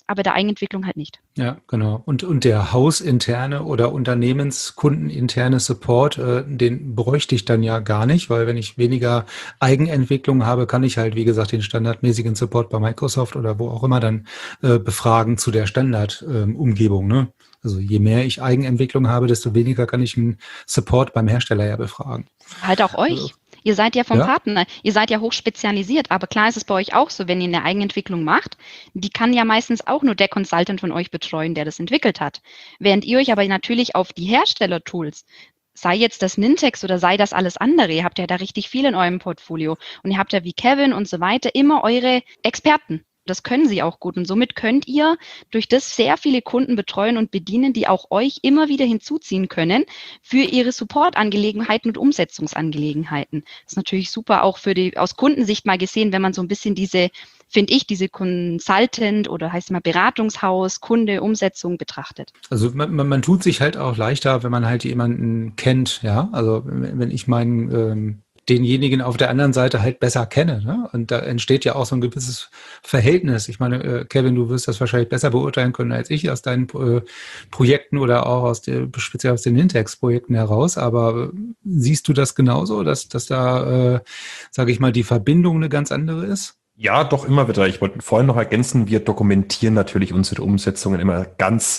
aber der Eigenentwicklung halt nicht. Ja, genau. Und der hausinterne oder unternehmenskundeninterne Support, den bräuchte ich dann ja gar nicht, weil wenn ich weniger Eigenentwicklung habe, kann ich halt, wie gesagt, den standardmäßigen Support bei Microsoft oder wo auch immer dann befragen zu der Standardumgebung, ne? Also je mehr ich Eigenentwicklung habe, desto weniger kann ich einen Support beim Hersteller ja befragen. Halt auch euch. Ihr seid ja vom Ja. Partner, ihr seid ja hochspezialisiert, aber klar ist es bei euch auch so, wenn ihr eine Eigenentwicklung macht, die kann ja meistens auch nur der Consultant von euch betreuen, der das entwickelt hat. Während ihr euch aber natürlich auf die Herstellertools, sei jetzt das Nintex oder sei das alles andere, ihr habt ja da richtig viel in eurem Portfolio und ihr habt ja wie Kevin und so weiter immer eure Experten. Das können sie auch gut und somit könnt ihr durch das sehr viele Kunden betreuen und bedienen, die auch euch immer wieder hinzuziehen können für ihre Support-Angelegenheiten und Umsetzungsangelegenheiten. Das ist natürlich super auch für die, aus Kundensicht mal gesehen, wenn man so ein bisschen diese, finde ich, diese Consultant oder heißt mal Beratungshaus, Kunde, Umsetzung betrachtet. Also man tut sich halt auch leichter, wenn man halt jemanden kennt, ja. Also wenn ich meinen denjenigen auf der anderen Seite halt besser kenne, ne? Und da entsteht ja auch so ein gewisses Verhältnis. Ich meine, Kevin, du wirst das wahrscheinlich besser beurteilen können als ich aus deinen Projekten oder auch speziell aus den Nintex-Projekten heraus. Aber siehst du das genauso, dass da, sage ich mal, die Verbindung eine ganz andere ist? Ja, doch immer wieder. Ich wollte vorhin noch ergänzen, wir dokumentieren natürlich unsere Umsetzungen immer ganz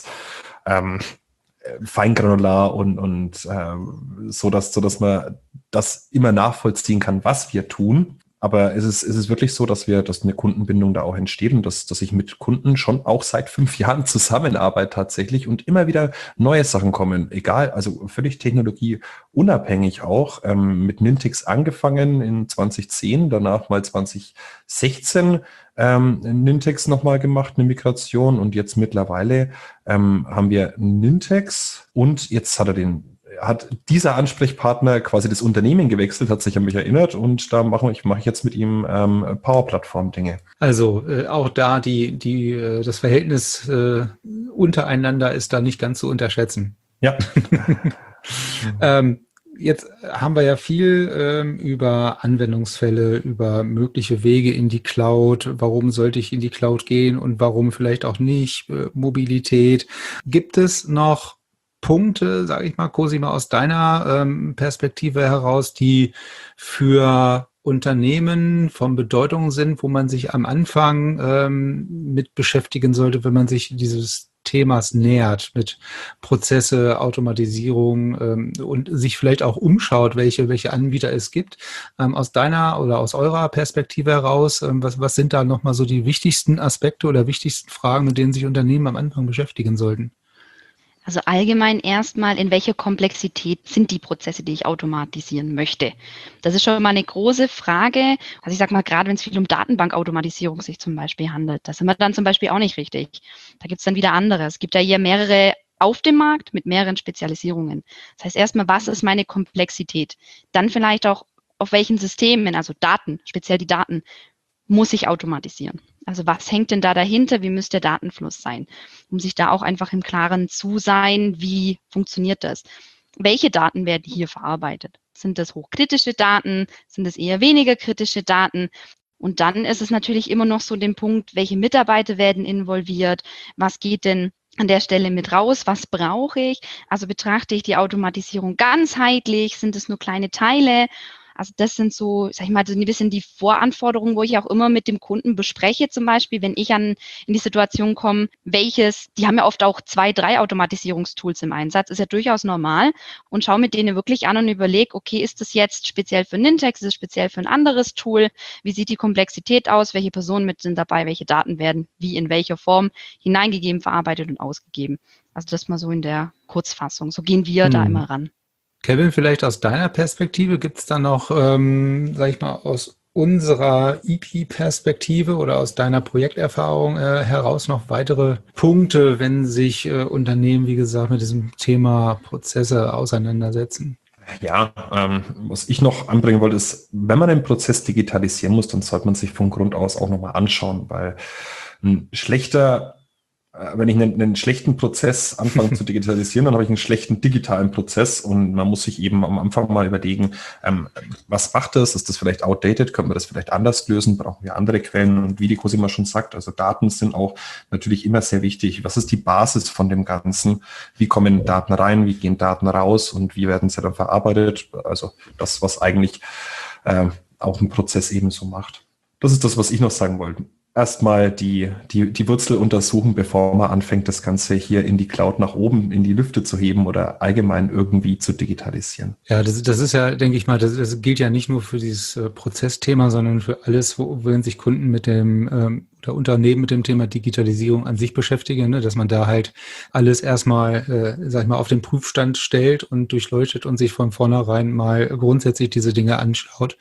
feingranular und so dass man das immer nachvollziehen kann, was wir tun. Aber es ist wirklich so, dass eine Kundenbindung da auch entsteht und dass ich mit Kunden schon auch seit 5 Jahren zusammenarbeite tatsächlich und immer wieder neue Sachen kommen. Egal, also völlig technologieunabhängig auch. Mit Nintex angefangen in 2010, danach mal 2016 Nintex nochmal gemacht, eine Migration und jetzt mittlerweile haben wir Nintex und jetzt hat dieser Ansprechpartner quasi das Unternehmen gewechselt, hat sich an mich erinnert und da mache ich jetzt mit ihm Power-Plattform-Dinge. Also auch da das Verhältnis untereinander ist da nicht ganz zu unterschätzen. Ja. Jetzt haben wir ja viel über Anwendungsfälle, über mögliche Wege in die Cloud. Warum sollte ich in die Cloud gehen und warum vielleicht auch nicht? Mobilität. Gibt es noch Punkte, sage ich mal, Cosima, aus deiner Perspektive heraus, die für Unternehmen von Bedeutung sind, wo man sich am Anfang mit beschäftigen sollte, wenn man sich dieses Themas nähert, mit Prozesse, Automatisierung und sich vielleicht auch umschaut, welche Anbieter es gibt. Aus deiner oder aus eurer Perspektive heraus, was sind da nochmal so die wichtigsten Aspekte oder wichtigsten Fragen, mit denen sich Unternehmen am Anfang beschäftigen sollten? Also allgemein erstmal, in welcher Komplexität sind die Prozesse, die ich automatisieren möchte? Das ist schon mal eine große Frage. Also ich sage mal, gerade wenn es viel um Datenbankautomatisierung sich zum Beispiel handelt, da sind wir dann zum Beispiel auch nicht richtig. Da gibt es dann wieder andere. Es gibt ja hier mehrere auf dem Markt mit mehreren Spezialisierungen. Das heißt erstmal, was ist meine Komplexität? Dann vielleicht auch, auf welchen Systemen, also Daten, speziell die Daten, muss ich automatisieren? Also was hängt denn da dahinter? Wie müsste der Datenfluss sein? Um sich da auch einfach im Klaren zu sein, wie funktioniert das? Welche Daten werden hier verarbeitet? Sind das hochkritische Daten? Sind es eher weniger kritische Daten? Und dann ist es natürlich immer noch so den Punkt, welche Mitarbeiter werden involviert? Was geht denn an der Stelle mit raus? Was brauche ich? Also betrachte ich die Automatisierung ganzheitlich? Sind es nur kleine Teile? Also das sind so, sag ich mal, so ein bisschen die Voranforderungen, wo ich auch immer mit dem Kunden bespreche, zum Beispiel, wenn ich in die Situation komme, die haben ja oft auch 2, 3 Automatisierungstools im Einsatz, ist ja durchaus normal und schaue mit denen wirklich an und überlege, okay, ist das jetzt speziell für Nintex, ist es speziell für ein anderes Tool, wie sieht die Komplexität aus, welche Personen mit sind dabei, welche Daten werden wie in welcher Form hineingegeben, verarbeitet und ausgegeben. Also das mal so in der Kurzfassung, so gehen wir da immer ran. Kevin, vielleicht aus deiner Perspektive, gibt es da noch, sag ich mal, aus unserer EP-Perspektive oder aus deiner Projekterfahrung heraus noch weitere Punkte, wenn sich Unternehmen, wie gesagt, mit diesem Thema Prozesse auseinandersetzen? Ja, was ich noch anbringen wollte, ist, wenn man den Prozess digitalisieren muss, dann sollte man sich von Grund aus auch nochmal anschauen, weil ein schlechter wenn ich einen schlechten Prozess anfange zu digitalisieren, dann habe ich einen schlechten digitalen Prozess und man muss sich eben am Anfang mal überlegen, was macht das? Ist das vielleicht outdated? Können wir das vielleicht anders lösen? Brauchen wir andere Quellen? Und wie die Cosima schon sagt, also Daten sind auch natürlich immer sehr wichtig. Was ist die Basis von dem Ganzen? Wie kommen Daten rein? Wie gehen Daten raus? Und wie werden sie dann verarbeitet? Also das, was eigentlich auch ein Prozess eben so macht. Das ist das, was ich noch sagen wollte. Erstmal die Wurzel untersuchen, bevor man anfängt, das Ganze hier in die Cloud nach oben, in die Lüfte zu heben oder allgemein irgendwie zu digitalisieren. Ja, das ist ja, denke ich mal, das gilt ja nicht nur für dieses Prozessthema, sondern für alles, wenn sich Kunden mit dem oder Unternehmen mit dem Thema Digitalisierung an sich beschäftigen, ne, dass man da halt alles erstmal, sag ich mal, auf den Prüfstand stellt und durchleuchtet und sich von vornherein mal grundsätzlich diese Dinge anschaut.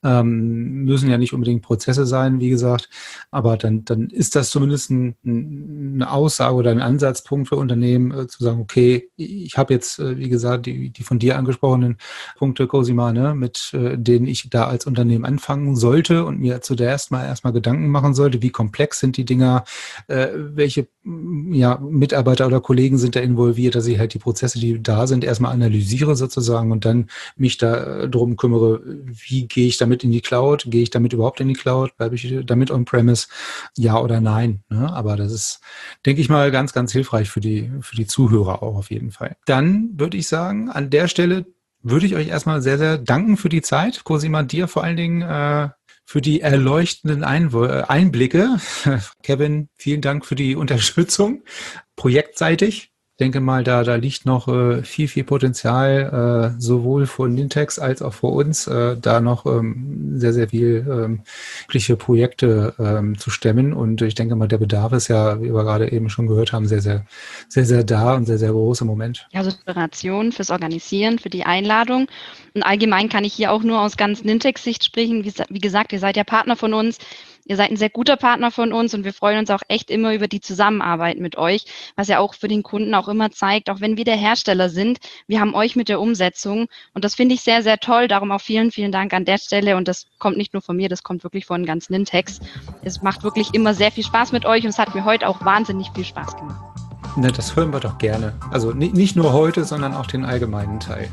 Müssen ja nicht unbedingt Prozesse sein, wie gesagt, aber dann ist das zumindest eine Aussage oder ein Ansatzpunkt für Unternehmen, zu sagen, okay, ich habe jetzt, wie gesagt, die von dir angesprochenen Punkte, Cosima, ne, mit denen ich da als Unternehmen anfangen sollte und mir zuerst erstmal Gedanken machen sollte, wie komplex sind die Dinger, welche Mitarbeiter oder Kollegen sind da involviert, dass ich halt die Prozesse, die da sind, erstmal analysiere sozusagen und dann mich da drum kümmere, wie gehe ich damit in die Cloud, gehe ich damit überhaupt in die Cloud, bleibe ich damit on-premise, ja oder nein, ne? Aber das ist, denke ich mal, ganz, ganz hilfreich für die Zuhörer auch auf jeden Fall. Dann würde ich sagen, an der Stelle würde ich euch erstmal sehr, sehr danken für die Zeit. Cosima, dir vor allen Dingen für die erleuchtenden Einblicke. Kevin, vielen Dank für die Unterstützung projektseitig. Ich denke mal, da liegt noch viel, viel Potenzial, sowohl vor Nintex als auch vor uns, da noch sehr, sehr viel wirkliche Projekte zu stemmen. Und ich denke mal, der Bedarf ist ja, wie wir gerade eben schon gehört haben, sehr, sehr, sehr, sehr da und sehr, sehr groß im Moment. Also Inspiration fürs Organisieren, für die Einladung. Und allgemein kann ich hier auch nur aus ganz Nintex-Sicht sprechen. Wie gesagt, ihr seid ja Partner von uns. Ihr seid ein sehr guter Partner von uns und wir freuen uns auch echt immer über die Zusammenarbeit mit euch, was ja auch für den Kunden auch immer zeigt, auch wenn wir der Hersteller sind, wir haben euch mit der Umsetzung und das finde ich sehr, sehr toll. Darum auch vielen, vielen Dank an der Stelle und das kommt nicht nur von mir, das kommt wirklich von ganz Nintex. Es macht wirklich immer sehr viel Spaß mit euch und es hat mir heute auch wahnsinnig viel Spaß gemacht. Na, das hören wir doch gerne. Also nicht nur heute, sondern auch den allgemeinen Teil.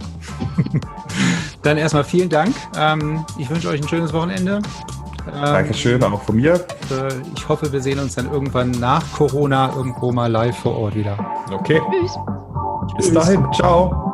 Dann erstmal vielen Dank. Ich wünsche euch ein schönes Wochenende. Dankeschön, auch von mir. Ich hoffe, wir sehen uns dann irgendwann nach Corona irgendwo mal live vor Ort wieder. Okay. Tschüss. Bis dahin. Ciao.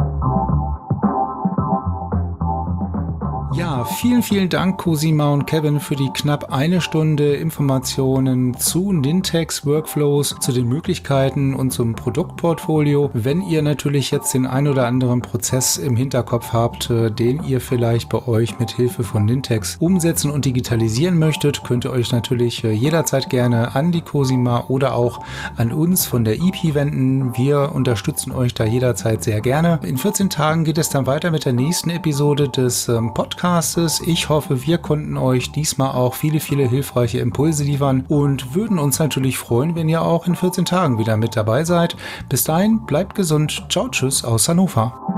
Ja, vielen, vielen Dank, Cosima und Kevin, für die knapp eine Stunde Informationen zu Nintex Workflows, zu den Möglichkeiten und zum Produktportfolio. Wenn ihr natürlich jetzt den ein oder anderen Prozess im Hinterkopf habt, den ihr vielleicht bei euch mit Hilfe von Nintex umsetzen und digitalisieren möchtet, könnt ihr euch natürlich jederzeit gerne an die Cosima oder auch an uns von der IP wenden. Wir unterstützen euch da jederzeit sehr gerne. In 14 Tagen geht es dann weiter mit der nächsten Episode des Podcasts. Ich hoffe, wir konnten euch diesmal auch viele, viele hilfreiche Impulse liefern und würden uns natürlich freuen, wenn ihr auch in 14 Tagen wieder mit dabei seid. Bis dahin, bleibt gesund. Ciao, tschüss aus Hannover.